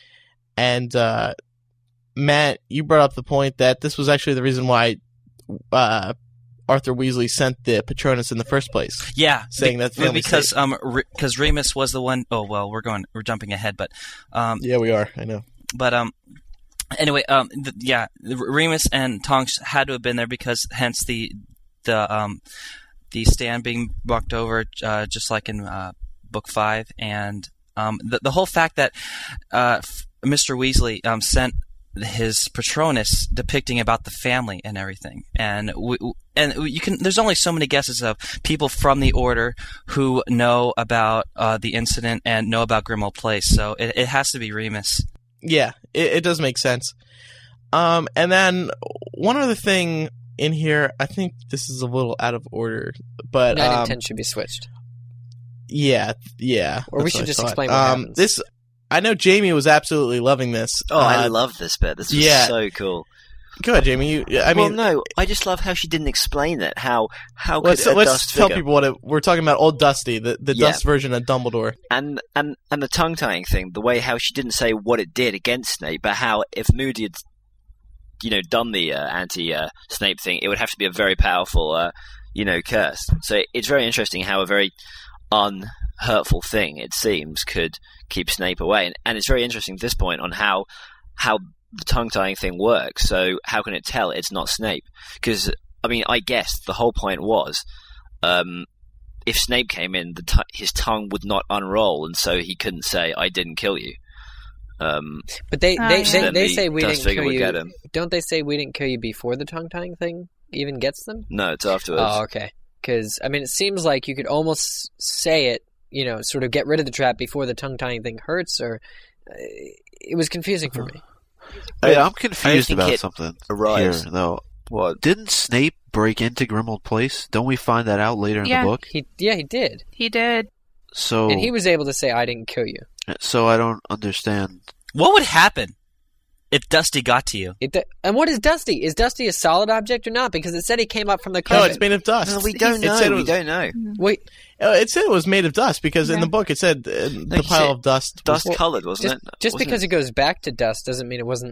And uh, Matt, you brought up the point that this was actually the reason why uh, Arthur Weasley sent the Patronus in the first place. Yeah, saying be- that family because safe. um because Remus was the one oh well we're going we're jumping ahead but um Yeah, we are. I know. but um anyway um th- yeah Remus and Tonks had to have been there because hence the the um the stand being walked over uh, just like in uh, book five and um the the whole fact that uh Mister Weasley um sent his Patronus depicting about the family and everything, and we, and you can. There's only so many guesses of people from the Order who know about uh, the incident and know about Grimmauld Place. So it, it has to be Remus. Yeah, it, it does make sense. Um, and then one other thing in here, I think this is a little out of order, but Nine um, and ten should be switched. yeah, yeah. Or we that's should what I just thought. explain what um, happens. This, I know Jamie was absolutely loving this. Oh, I Uh, love this bit. This was yeah. so cool. Go ahead, Jamie. You, I mean, well, no, I just love how she didn't explain it. How how let's could a let's dust tell figure... people what it, we're talking about. Old Dusty, the the Yeah. Dust version of Dumbledore. and and and the tongue tying thing, the way how she didn't say what it did against Snape, but how if Moody had, you know, done the uh, anti uh, Snape thing, it would have to be a very powerful, uh, you know, curse. So it's very interesting how a very unhurtful thing, it seems, could keep Snape away, and, and it's very interesting at this point on how how the tongue tying thing works. So how can it tell it's not Snape? Because I mean, I guess the whole point was. Um, If Snape came in, the t- his tongue would not unroll, and so he couldn't say, "I didn't kill you." Um, But they Oh, they, yeah. they, then they the say we dust didn't figure kill would you. get him. Don't they say we didn't kill you before the tongue tying thing even gets them? No, it's afterwards. Oh, okay. Because I mean, it seems like you could almost say it, you know, sort of get rid of the trap before the tongue tying thing hurts. Or uh, it was confusing for me. Hey, I'm I confused think about it something arrives- here, though. What? Didn't Snape break into Grimmauld Place? Don't we find that out later in Yeah. the book? He yeah, he did, He did. So, and he was able to say, "I didn't kill you." so I don't understand. What would happen if Dusty got to you? It, and what is Dusty? Is Dusty a solid object or not? Because it said he came up from the No, carpet. it's made of dust. No, we don't It know. said it We was- don't know. Wait, Uh, It said it was made of dust because in Yeah. the book it said uh, the you pile said of dust. was- Dust coloured, wasn't just, it? just Wasn't because it? it goes back to dust doesn't mean it wasn't.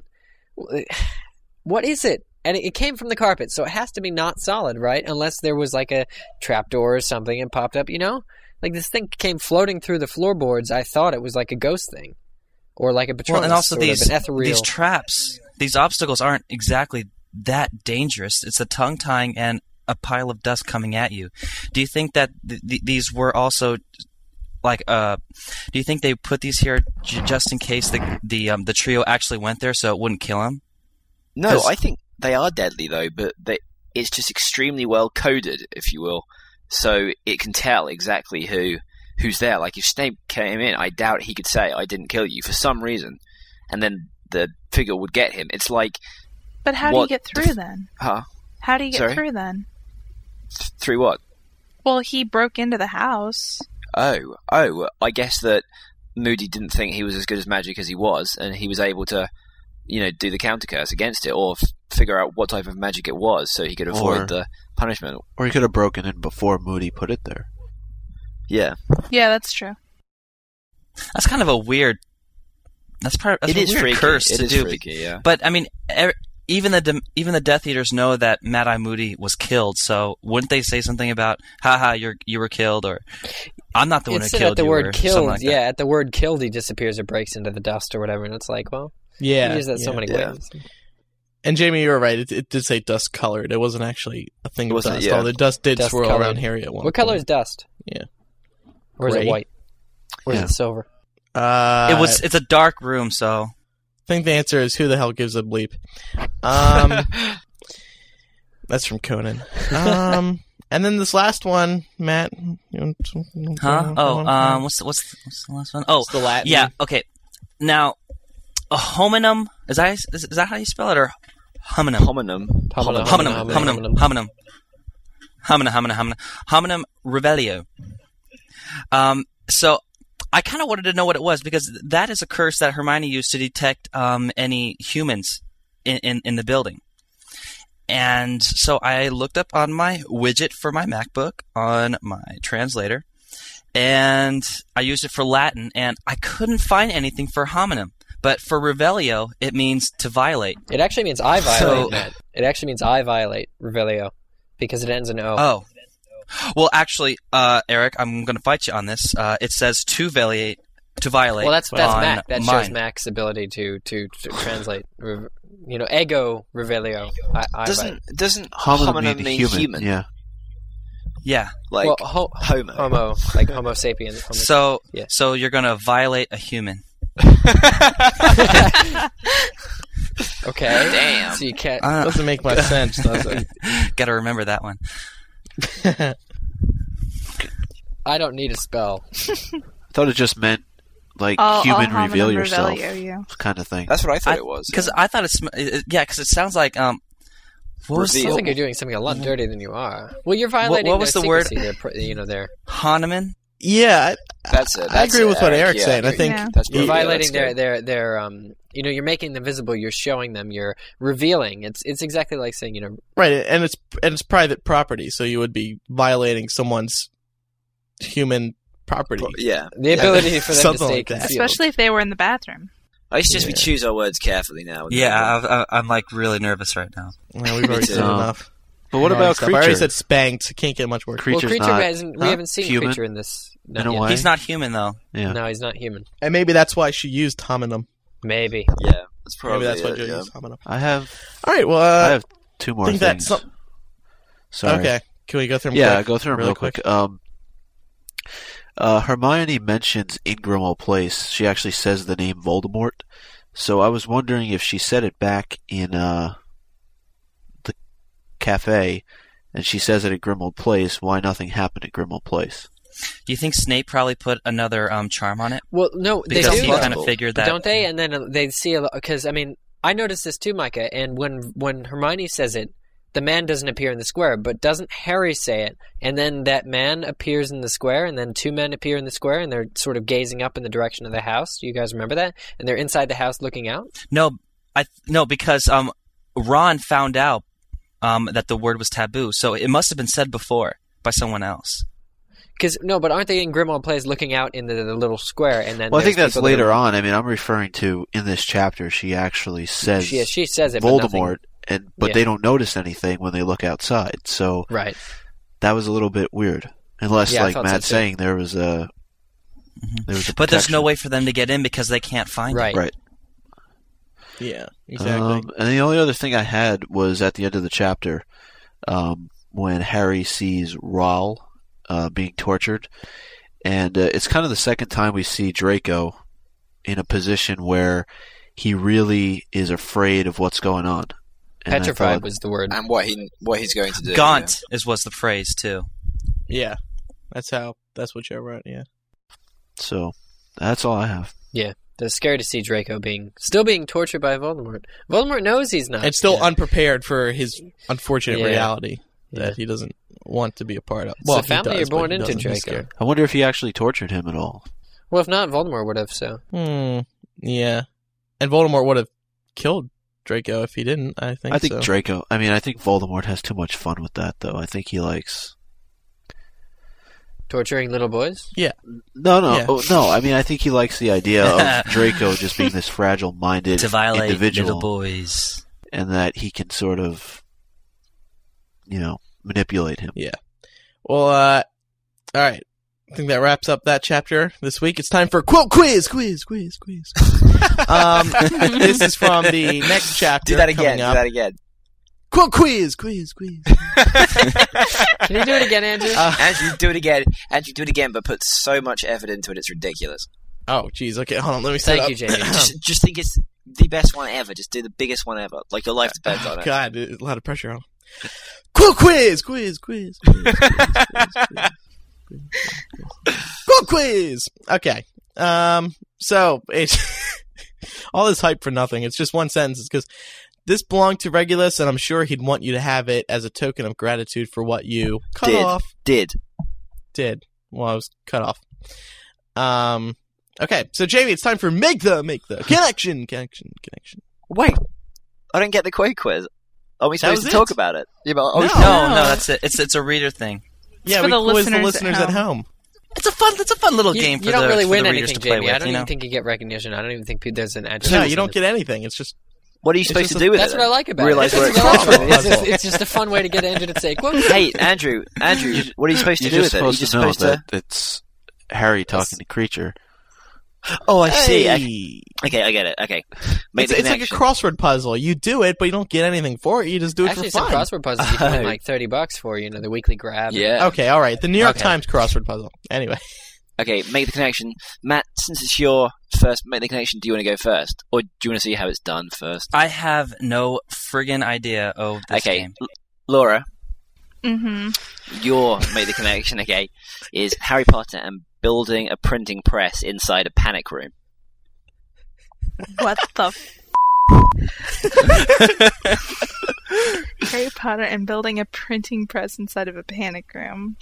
What is it? And it, it came from the carpet, so it has to be not solid, right? Unless there was like a trapdoor or something and popped up, you know? Like this thing came floating through the floorboards. I thought it was like a ghost thing, or like a Patronus, Well, and also sort of these an ethereal. these traps, these obstacles aren't exactly that dangerous. It's a tongue tying and a pile of dust coming at you. Do you think that th- th- these were also like uh do you think they put these here j- just in case the the um, the trio actually went there so it wouldn't kill him? No, 'Cause- I think they are deadly though, but they, it's just extremely well coded, if you will, so it can tell exactly who who's there. Like if Snape came in, I doubt he could say, "I didn't kill you" for some reason, and then the figure would get him. It's like, But how do you What get the through f- then? huh? How do you get Sorry? through then? Th- through what? Well, he broke into the house. Oh, oh, I guess that Moody didn't think he was as good as magic as he was, and he was able to, you know, do the counter curse against it, or f- figure out what type of magic it was, so he could avoid Or- the punishment. Or he could have broken in before Moody put it there. Yeah, Yeah, that's true. That's kind of a weird that's part that's it a is weird freaky. curse It to is do. freaky, yeah. But I mean, er, even the Dem- even the Death Eaters know that Mad Eye Moody was killed. So wouldn't they say something about, "Haha, you're you were killed," or "I'm not the one who Instead, killed at the you," word or killed, something like that? yeah, at the word killed, he disappears or breaks into the dust or whatever, and it's like, well, yeah, you use that so yeah. many Yeah. ways. And Jamie, you were right. It, it did say dust colored. It wasn't actually a thing It of wasn't, dust. yeah. Although dust did Dust swirl colored. around Harry at one. What color point. is dust? Yeah. Or is it Gray. white? Or is Yeah. it silver? Uh, It was. It's a dark room, so think the answer is who the hell gives a bleep. Um, that's from Conan. Um, and then this last one, Matt. You want, Huh? Oh, um, what's the, what's the, what's the last one? Oh, It's the Latin. yeah. Okay. Now, a hominum. Is that is, is that how you spell it, or hominum? Hominum. Hominum. Hominum. Hominum. Hominum. Hominum. Hominum. Hominum. Hominum revelio. Um. So, I kind of wanted to know what it was because that is a curse that Hermione used to detect um any humans in in, in the building. And so I looked up on my widget for my MacBook on my translator, and I used it for Latin, and I couldn't find anything for hominum. But for revelio, it means to violate. It actually means I violate, So- Matt. It actually means I violate, Revelio, because it ends in O. Oh. Well, actually, uh, Eric, I'm going to fight you on this. Uh, it says to violate. To violate. Well, that's that's on Mac. That mine. shows Mac's ability to to, to translate. Re- you know, ego revelio. I, I Doesn't doesn't Hominum hominum mean mean human. human? Yeah. Yeah. Like well, ho- homo. homo, like Homo sapiens. Homo So, Yeah. so you're going to violate a human. Okay. Damn. So you can't. Uh, Doesn't make much sense, does it? Got to remember that one. I don't need a spell. I thought it just meant like All- human all reveal hominum yourself revelio, yeah. kind of thing. That's what I thought I- it was. Because yeah. I thought it's it, yeah, because it sounds like um. What was Reveal. Sounds the, like you're doing something a lot dirtier than you are. Well, you're violating what was their the word? secrecy. They're, pr- you know, they're Hahnemann? Yeah, That's it. I That's agree it, with what Eric. Eric's Yeah, saying. I agree. think Yeah. That's you're yeah, violating that's their good. their their um. You know, you're making them visible. You're showing them. You're revealing. It's it's exactly like saying, you know, right, and it's and it's private property, so you would be violating someone's human property. Yeah. the ability for them to Something stay like that. concealed. Especially if they were in the bathroom. I suggest we Yeah. choose our words carefully now. Yeah, I, I, I'm like really nervous right now. Well, we've already too. said Um, enough. But what Already about stuff. I already creature? said spanked. Can't get much worse. Creature's well, creature not hasn't. We huh? haven't seen human? creature in this. Not In a yet. way. He's not human though. Yeah. No, he's not human. And maybe that's why she used hominum. Maybe. Yeah. That's probably Maybe that's why it, she yeah. used hominum. I have All right, well, I uh, have two more think things. that's some- Sorry. okay. Can we go through them Yeah, quick? go through them really real quick. Um, uh, Hermione mentions in Grimmauld Place. She actually says the name Voldemort. So I was wondering if she said it back in uh, the cafe, and she says it at Grimmauld Place, why nothing happened at Grimmauld Place. Do you think Snape probably put another um charm on it Well, no, they because do. he though. kind of figured that? Don't they? And then uh, they see a lot because I mean I noticed this too, Micah. And when when Hermione says it, the man doesn't appear in the square, but doesn't Harry say it? And then that man appears in the square, and then two men appear in the square, and they're sort of gazing up in the direction of the house. Do you guys remember that? And they're inside the house looking out. No, I no because um Ron found out um that the word was taboo, so it must have been said before by someone else. Because no, but aren't they in Grimmauld Place looking out in the, the little square? And then Well, I think there's that's people that later are- on. I mean, I'm referring to in this chapter, she actually says She she says it, but nothing- Voldemort, and but Yeah. they don't notice anything when they look outside. So Right. that was a little bit weird. Unless, Yeah, I like thought so, Matt's too. saying, there was a there was a But there's no protection. way for them to get in because they can't find Right. it. Right. Yeah, exactly. Um, and the only other thing I had was at the end of the chapter, um, when Harry sees Rahl uh, being tortured, and uh, it's kind of the second time we see Draco in a position where he really is afraid of what's going on. And I Petrified thought- was the word. And what he what he's going to do. Gaunt is was the phrase too. yeah, that's how. That's what you wrote. Yeah. So that's all I have. Yeah. They're scared to see Draco being still being tortured by Voldemort. Voldemort knows he's not. And still yeah. unprepared for his unfortunate Yeah. reality Yeah. that he doesn't want to be a part of. It's Well, the family he does, you're born but he into, doesn't. He's Draco. scared. I wonder if he actually tortured him at all. Well, if not, Voldemort would have. So Hmm. Yeah, and Voldemort would have killed Draco if he didn't. I think. I think so. Draco. I mean, I think Voldemort has too much fun with that, though. I think he likes. torturing little boys. No, no, Yeah. oh, no. I mean, I think he likes the idea of Draco just being this fragile-minded To violate individual, little boys. and that he can sort of, you know, manipulate him. Well, uh, all right. I think that wraps up that chapter this week. It's time for quote quiz, quiz, quiz, quiz. um, this is from the next chapter. Do that again. coming Do up. that again. Quote quiz, quiz, quiz. Can you do it again, Andrew? Uh, Andrew, do it again. Andrew, do it again, but put so much effort into it, it's ridiculous. oh, geez. Okay, hold on. Let me set Thank up. you, Jamie. just, just think it's the best one ever. Just do the biggest one ever. Like your life depends Oh, on it. God, a lot of pressure on. Cool quiz, quiz, quiz, quiz, quiz, quiz, quiz, quiz. Cool quiz. Okay. Um. So it's all this hype for nothing. It's just one sentence. It's because this belonged to Regulus, and I'm sure he'd want you to have it as a token of gratitude for what you cut Did. off. Did. Did. Well, I was cut off. Um. Okay. So Jamie, it's time for make the make the connection, connection, connection. Wait, I didn't get the quick quiz. Are we supposed was to talk it. about it? Yeah, but are we No. supposed- No, no, that's it. It's it's a reader thing. Yeah, for we the quiz listeners the at listeners at home. It's a fun. It's a fun little You, game for you don't the, really for win the readers anything, to play Jamie. with. I don't you know? even think you get recognition. I don't even think there's an address. No, you don't get anything. It's just What are you It's supposed just to a- do with That's it? what I like about Realize it. where That's it's what I like from. about it. It's just, it's just a fun way to get Andrew to say, "Quote." Hey, Andrew, Andrew, what are you supposed to You're do just with it? Are you supposed just to know supposed to? that it's Harry talking to Creature. Oh, I see. I- Hey. Okay, I get it. Okay, make It's, the it's like a connection. crossword puzzle. You do it, but you don't get anything for it. You just do it Actually, for some fun. crossword puzzles you can win like thirty bucks for. You know, the weekly grab. Yeah. Okay, all right. The New York Okay. Times crossword puzzle. Anyway, Okay, make the connection. Matt, since it's your first make the connection, do you want to go first? Or do you want to see how it's done first? I have no friggin' idea of this okay, game. L- Laura, Mm-hmm. your make the connection, okay, is Harry Potter and building a printing press inside a panic room. What the f- Harry Potter and building a printing press inside of a panic room.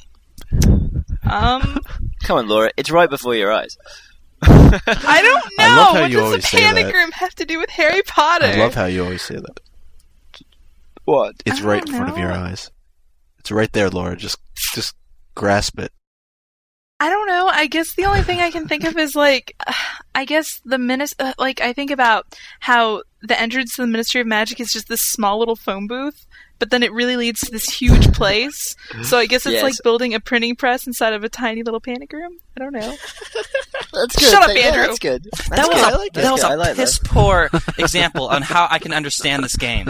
Um, Come on, Laura, it's right before your eyes. I don't know. I love how what you does always the say panic that. room have to do with Harry Potter? I love how you always say that. What? It's I right in don't front of your know. eyes. It's right there, Laura. Just, just grasp it. I don't know. I guess the only thing I can think of is like, I guess the minis- uh, like I think about how the entrance to the Ministry of Magic is just this small little phone booth, but then it really leads to this huge place. So I guess it's Yes. like building a printing press inside of a tiny little panic room. I don't know. That's Shut up, Yeah, Andrew. That's good. That's That was good. a, I like that was I a like piss poor example on how I can understand this game.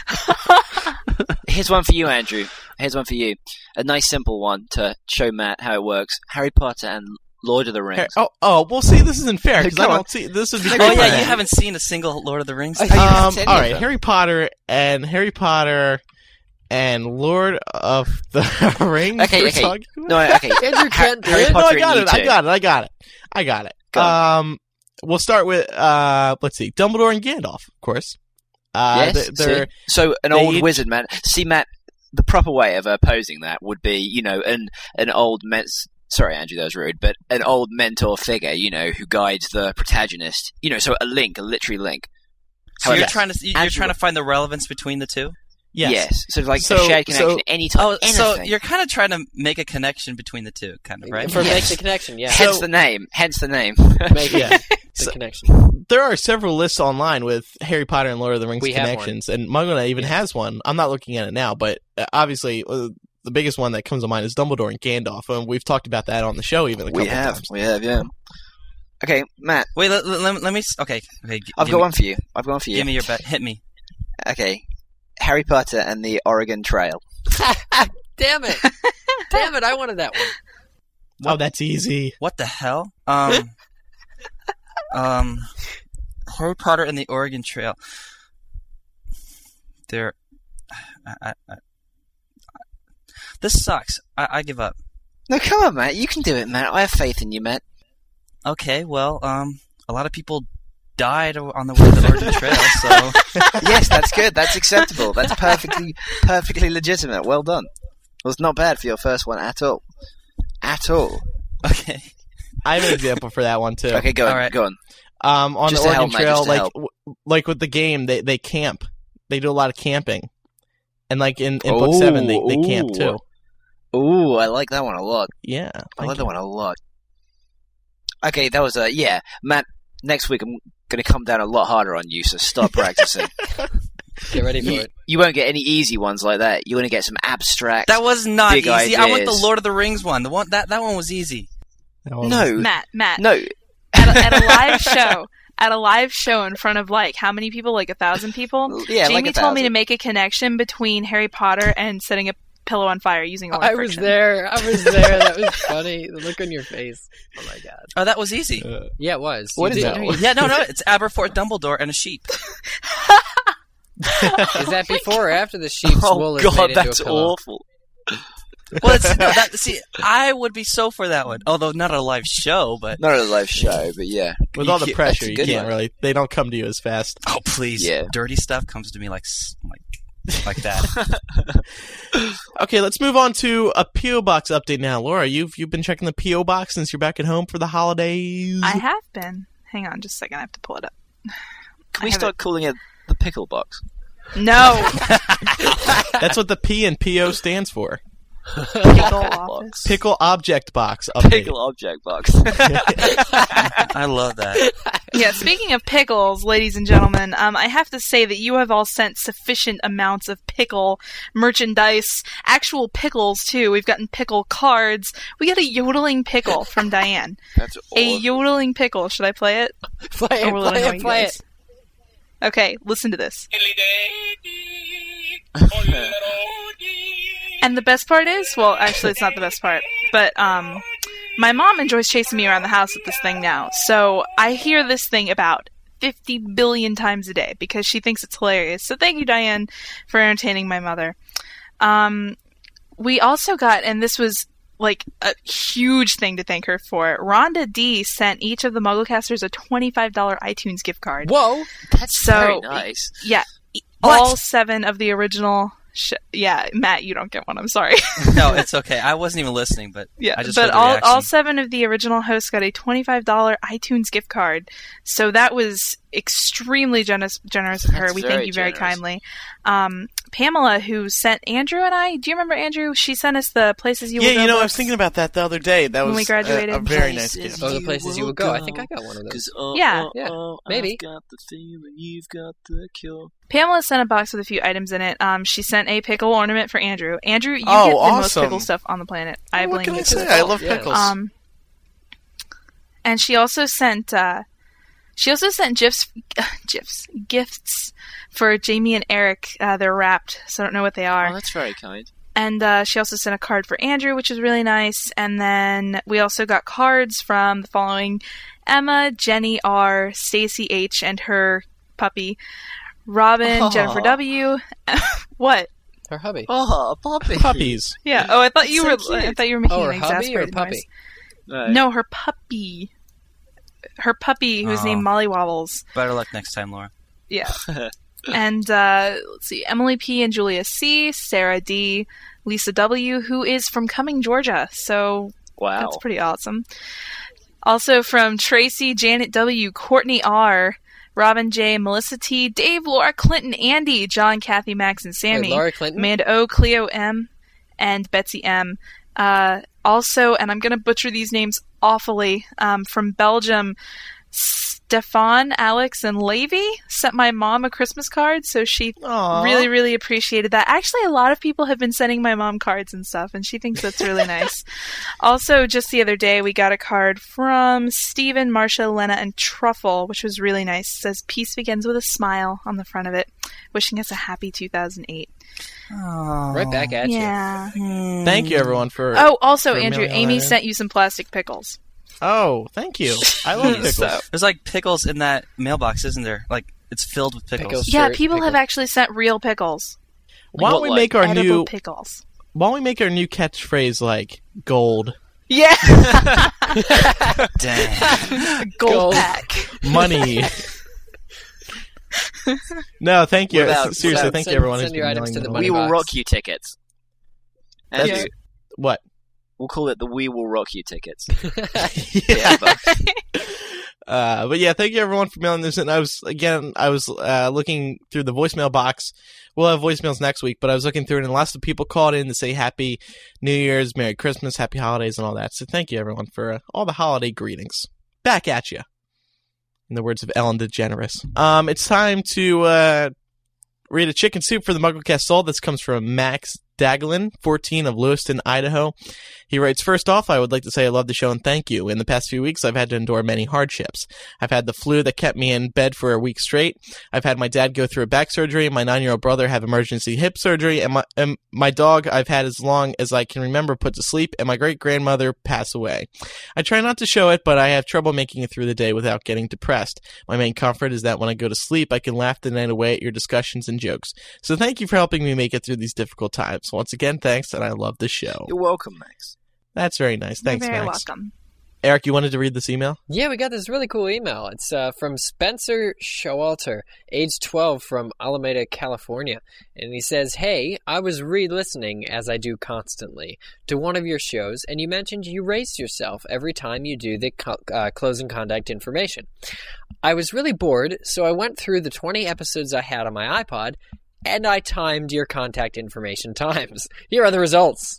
Here's one for you, Andrew. Here's one for you. A nice, simple one to show Matt how it works. Harry Potter and Lord of the Rings. Har- oh, oh, well, see, this isn't fair because I Come on. don't see. This would be Oh, great. Oh for yeah, me. you haven't seen a single Lord of the Rings. Oh, thing? you haven't Um, seen all any of right, them. Harry Potter and Harry Potter and Lord of the Rings. Okay, we're okay. talking about? No, okay. Andrew can't do Harry it. No, Potter I got and it. you I two. got it. I got it. I got it. Go on. Um, we'll start with uh, let's see, Dumbledore and Gandalf, of course. Uh, Yes. th- they're see? So an they old each- wizard, man. See, Matt, the proper way of opposing that would be, you know, an an old men- Sorry, Andrew, that was rude, but an old mentor figure, you know, who guides the protagonist. You know, so a link, a literary link. So you're However, trying to you're Andrew- trying to find the relevance between the two. yes. Yes. So like So- a shared connection, so- anytime, Oh, so anything. you're kind of trying to make a connection between the two, kind of, right? For Yes. make the connection, yeah. Hence So- the name. Hence the name. Make Yeah. the So- connection. There are several lists online with Harry Potter and Lord of the Rings We have one. connections, and Muggle even has one. I'm not looking at it now, but uh, obviously uh, the biggest one that comes to mind is Dumbledore and Gandalf, and we've talked about that on the show even a couple we have. times. We have, yeah. Okay, Matt, Wait, let, let, let me. s- Okay, okay. g- I've give got me, one for you. I've got one for you. Give me your bet. Hit me. Okay. Harry Potter and the Oregon Trail. Damn it! Damn it! I wanted that one. Oh, that's easy. What the hell? Um, um, Harry Potter and the Oregon Trail. They're. I, I, I, this sucks. I, I give up. No, come on, Matt. You can do it, Matt. I have faith in you, Matt. Okay, well, um, a lot of people died o- on the way to the Oregon Trail, so Yes, that's good. That's acceptable. That's perfectly, perfectly legitimate. Well done. It was not bad for your first one at all. At all. okay. I have an example for that one too. Okay, go on. All right. Go on. Um, on Just the to Oregon help, Mate, Trail, just to like help. w- like with the game, they they camp. They do a lot of camping, and like in, in book seven, they they camp Ooh. too. Ooh, I like that one a lot. Yeah, I thank like you. that one a lot. Okay, that was a yeah, Matt. Next week I'm going to come down a lot harder on you, so stop practicing. Get ready for you, it. you won't get any easy ones like that. You're going to get some abstract. That was not Big easy. I want the ideas. Lord of the Rings one. The one that that one was easy. That one- no, Matt, Matt, no. at, a, at a live show, at a live show in front of like how many people? Like a thousand people. Yeah, Jamie like a told me to thousand. make a connection between Harry Potter and setting up pillow on fire using I electric was friction. there. I was there. That was funny. The look on your face. Oh my god. Oh, that was easy. Uh, Yeah, it was. What You is did. that? Yeah, no, no, it's Aberforth Dumbledore and a sheep. Is that before or after the sheep's wool Oh is god, made into that's a pillow? awful. Well, it's, no, that, see, I would be so for that one. Although not a live show, but Not a live show, but yeah. With You all the can't- pressure, that's a you good can't one. really. They don't come to you as fast. oh please, Yeah. dirty stuff comes to me like s- like like that. Okay, let's move on to a P O box update now. Laura, you've you've been checking the P O box since you're back at home for the holidays. I have been. Hang on just a second. I have to pull it up. Can we I have start calling it the pickle box? No. That's what the P and P O stands for. Pickle office. Pickle object box update. Pickle object box. I love that. Yeah, speaking of pickles, ladies and gentlemen, um, I have to say that you have all sent sufficient amounts of pickle merchandise, actual pickles too. We've gotten pickle cards. We got a yodeling pickle from Diane. That's A awesome. yodeling pickle. Should I play it? Play it, Or will it play annoy it, you play guys? it. Okay, listen to this. And the best part is, well, actually, it's not the best part, but um, my mom enjoys chasing me around the house with this thing now. So I hear this thing about fifty billion times a day because she thinks it's hilarious. So thank you, Diane, for entertaining my mother. Um, we also got, and this was like a huge thing to thank her for, Rhonda D sent each of the Mugglecasters a twenty-five dollars iTunes gift card. Whoa. That's So- very nice. Yeah, What? all seven of the original... Sh- yeah, Matt, you don't get one. I'm sorry. No, it's okay. I wasn't even listening, but Yeah, I just but heard the all reaction. all seven of the original hosts got a twenty-five dollars iTunes gift card. So that was extremely generous generous of her. That's We very thank you very generous. kindly. Um, Pamela, who sent Andrew and I, do you remember Andrew? She sent us the places you Yeah, will go you know, I was books. thinking about that the other day. That When was we graduated. a, a very nice Places gift. Oh, the you places you will would go. I think I got one of those. 'Cause, oh, Yeah. oh, Yeah. oh, Maybe. I've got the feeling you've got the cure. Pamela sent a box with a few items in it. Um, she sent a pickle ornament for Andrew. Andrew, you Oh, get the most awesome. pickle stuff on the planet. I what blame can you I for say? this. I love Yeah. pickles. Um, and she also sent uh, she also sent gifs, gifs, gifts for Jamie and Eric. Uh, they're wrapped, so I don't know what they are. Oh, that's very kind. And uh, she also sent a card for Andrew, which was really nice. And then we also got cards from the following: Emma, Jenny R, Stacy H, and her puppy, Robin, Aw. Jennifer W. What? Her hubby. Oh, puppy. Puppies. Yeah. Oh, I thought you That's so were. I cute. thought you were making Oh, her an hubby or exasperated puppy? noise. No. No, her puppy. Her puppy, who's Oh. named Molly Wobbles. Better luck next time, Laura. Yeah. And uh, let's see, Emily P and Julia C, Sarah D, Lisa W, who is from Cumming, Georgia. So Wow. that's pretty awesome. Also from Tracy, Janet W, Courtney R, Robin J, Melissa T, Dave, Laura, Clinton, Andy, John, Kathy, Max, and Sammy. Wait, Laura Clinton? Amanda O, Cleo M, and Betsy M. Uh, also, and I'm going to butcher these names awfully, um, from Belgium, Stefan, Alex, and Levy sent my mom a Christmas card, so she Aw. really, really appreciated that. Actually, a lot of people have been sending my mom cards and stuff, and she thinks that's really nice. Also, just the other day, we got a card from Stephen, Marsha, Lena, and Truffle, which was really nice. It says, "Peace begins with a smile" on the front of it, wishing us a happy two thousand eight. Right back at you. Yeah. Thank you, everyone, for. Oh, also, for Andrew, mailing all Amy that in. sent you some plastic pickles. Oh, thank you. I love pickles. So- There's like pickles in that mailbox, isn't there? Like it's filled with pickles. Pickles. Yeah, Shirt people have pickles. actually sent real pickles. Why don't we What, make our Edible new pickles. Why don't we make our new catchphrase like gold, Yeah. Dang. Gold, Gold. pack. money? No, thank you. What about- Seriously, send- thank send- you, everyone. send who's your been items to mailing the them. money We will box. rock you tickets. That's Andrew, what? we'll call it the We Will Rock You tickets. Yeah. but- Uh, but yeah, thank you everyone for mailing this in. I was again, I was uh, looking through the voicemail box. We'll have voicemails next week, but I was looking through it, and lots of people called in to say Happy New Year's, Merry Christmas, Happy Holidays, and all that. So thank you everyone for uh, all the holiday greetings. Back at you, in the words of Ellen DeGeneres. Um, it's time to uh, read a chicken soup for the MuggleCast Soul. This comes from Max Daglin, fourteen, of Lewiston, Idaho. He writes, first off, I would like to say I love the show and thank you. In the past few weeks, I've had to endure many hardships. I've had the flu that kept me in bed for a week straight. I've had my dad go through a back surgery, my nine-year-old brother have emergency hip surgery, and my, and my dog I've had as long as I can remember put to sleep, and my great-grandmother pass away. I try not to show it, but I have trouble making it through the day without getting depressed. My main comfort is that when I go to sleep, I can laugh the night away at your discussions and jokes. So thank you for helping me make it through these difficult times. Once again, thanks, and I love the show. You're welcome, Max. That's very nice. Thanks, You're very Max. welcome. Eric, you wanted to read this email? Yeah, we got this really cool email. It's uh, from Spencer Showalter, age twelve, from Alameda, California. And he says, hey, I was re-listening, as I do constantly, to one of your shows, and you mentioned you race yourself every time you do the co- uh, closing contact information. I was really bored, so I went through the twenty episodes I had on my iPod, and I timed your contact information times. Here are the results.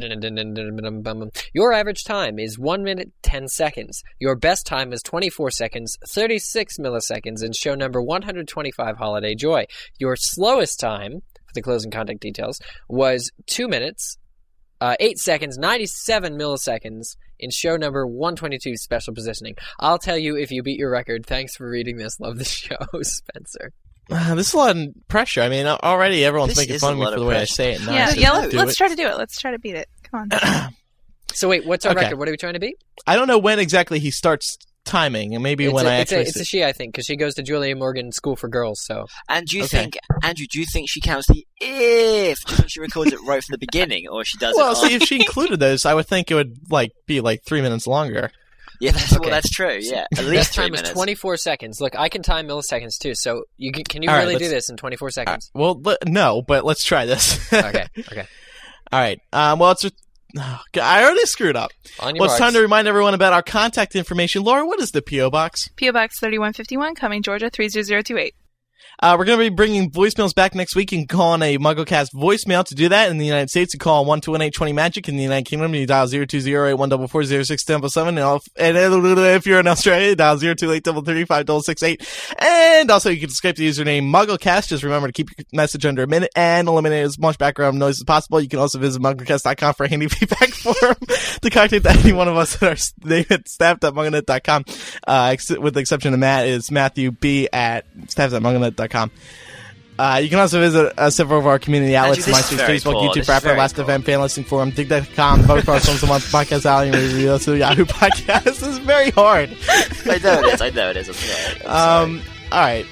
Your average time is one minute, ten seconds. Your best time is twenty-four seconds, thirty-six milliseconds, in show number one hundred twenty-five, Holiday Joy. Your slowest time, for the closing contact details, was two minutes, uh, eight seconds, ninety-seven milliseconds, in show number one twenty-two, Special Positioning. I'll tell you if you beat your record. Thanks for reading this. Love the show, Spencer. Uh, this is a lot of pressure. I mean, already everyone's This making is fun a of me lot for of the way I pressure. say it. Now Yeah, I yeah. just Let's, do let's it. try to do it. Let's try to beat it. Come on. So wait, what's our Okay. record? What are we trying to beat? I don't know when exactly he starts timing, and maybe It's when a, I it's, actually... a, it's a she, I think, because she goes to Julia Morgan School for Girls. So And do you Okay. think, Andrew, do you think she counts the if? Do you think she records it right from the beginning, or she does well, it see, if she included those, I would think it would like be like three minutes longer. Yeah, that's, Okay. well, that's true, yeah. At best least three time minutes. is twenty-four seconds. Look, I can time milliseconds too. So you can, can you All right, really do let's- this in twenty-four seconds? Uh, well, le- no, but let's try this. Okay, okay. All right. Um, well, it's... Oh, God, I already screwed up. On your Well, it's marks. time to remind everyone about our contact information. Laura, what is the P O Box? P O Box thirty-one fifty-one, Cumming, Georgia three zero zero two eight. Uh, we're going to be bringing voicemails back next week. You can call on a MuggleCast voicemail. To do that in the United States, you call on one two one eight twenty magic. In the United Kingdom, you dial zero two zero eight one four four zero six seven seven. And if you're in Australia, you dial zero two eight three three five six eight. And also, you can Skype the username MuggleCast. Just remember to keep your message under a minute and eliminate as much background noise as possible. You can also visit MuggleCast dot com for a handy feedback form to contact any one of us at our name at staff dot mugglenet dot com. Uh, ex- with the exception of Matt, is Matthew B at staff dot mugglenet dot com. Uh, you can also visit uh, several of our community outlets, Andrew, this is MySpace, very Facebook, cool. YouTube, This is Rapper, very Last cool. Event, Fan Listing Forum, Dig dot com, Vote for Our Songs a Month, Podcast Alley, Radio, so Yahoo Podcast. This is very hard. I know it is, I know it is. I'm sorry. I'm Um, alright.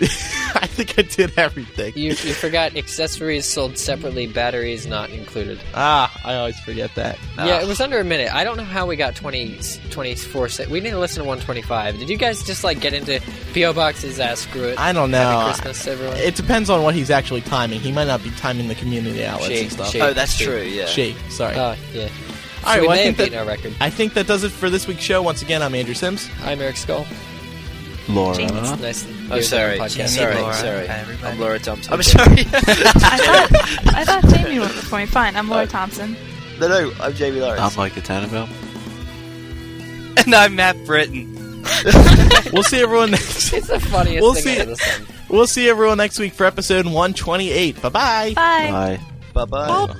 I think I did everything. You you forgot accessories sold separately, batteries not included. Ah, I always forget that. Yeah, it was under a minute. I don't know how we got twenty, twenty-four se- We need to listen to one twenty-five. Did you guys just like get into P O Boxes? Ah, screw it. I don't know. Happy Christmas, everyone. It depends on what he's actually timing. He might not be timing the community outlets Shake, and stuff. shake. Oh, that's Shake. true, yeah. Shake, sorry. Oh, yeah. All So right, we well, I may have think that- beaten our record. I think that does it for this week's show. Once again, I'm Andrew Sims. I'm Eric Skull. Laura. It's nice to Oh, hear that sorry. on the podcast. Sorry, Laura. sorry. Hi, everybody. I'm Laura Thompson. I'm Okay. sorry. I thought I thought Jamie went before me. Fine, I'm Laura Thompson. no, no, I'm Jamie Lawrence. I'm Mike Tannenbaum. And I'm Matt Britton. We'll see everyone next. It's the funniest We'll thing see under the sun. We'll see everyone next week for episode one twenty-eight. Bye bye. Bye. Bye. Bye-bye.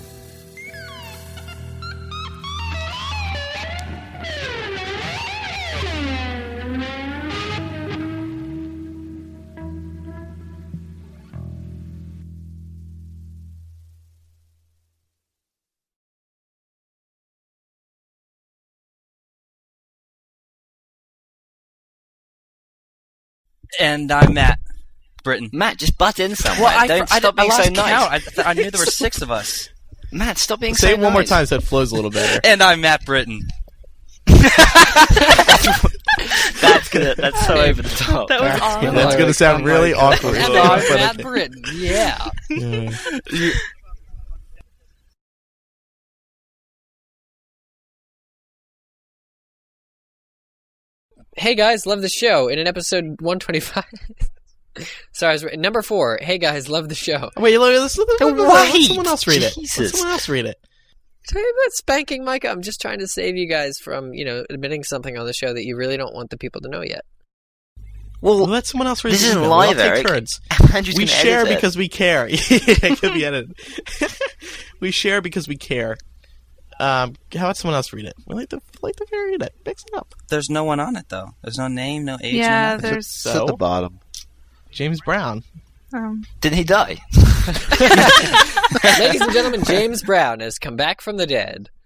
And I'm Matt Britton. Matt, just butt in somewhere. Well, I, Don't I, stop I being lost so nice. count. I, th- I knew there were six of us. Matt, stop being Say so it one more nice. time so it flows a little better. And I'm Matt Britton. That's gonna. That's so over the top. That was awesome. That's going to sound really awkward. And I'm Matt Britton. Yeah. Yeah. Hey guys, love the show. In an episode one twenty-five. Sorry, I was, number four. Hey guys, love the show. Wait, look, let's, let's, let's, let Wait, someone else read it. Let Jesus. someone else read it. Tell you about spanking Micah. I'm just trying to save you guys from, you know, admitting something on the show that you really don't want the people to know yet. Well, let someone else read this the isn't email. live, We'll take Eric. turns. Andrew's We gonna share edit it. because we care. Yeah, it could be edited. We share because we care. Um, how about someone else read it? We like to like to read it. Mix it up. There's no one on it though. There's no name, no age. Yeah, no nothing. there's. It's at the bottom. James Brown. Um, Didn't he die? Ladies and gentlemen, James Brown has come back from the dead.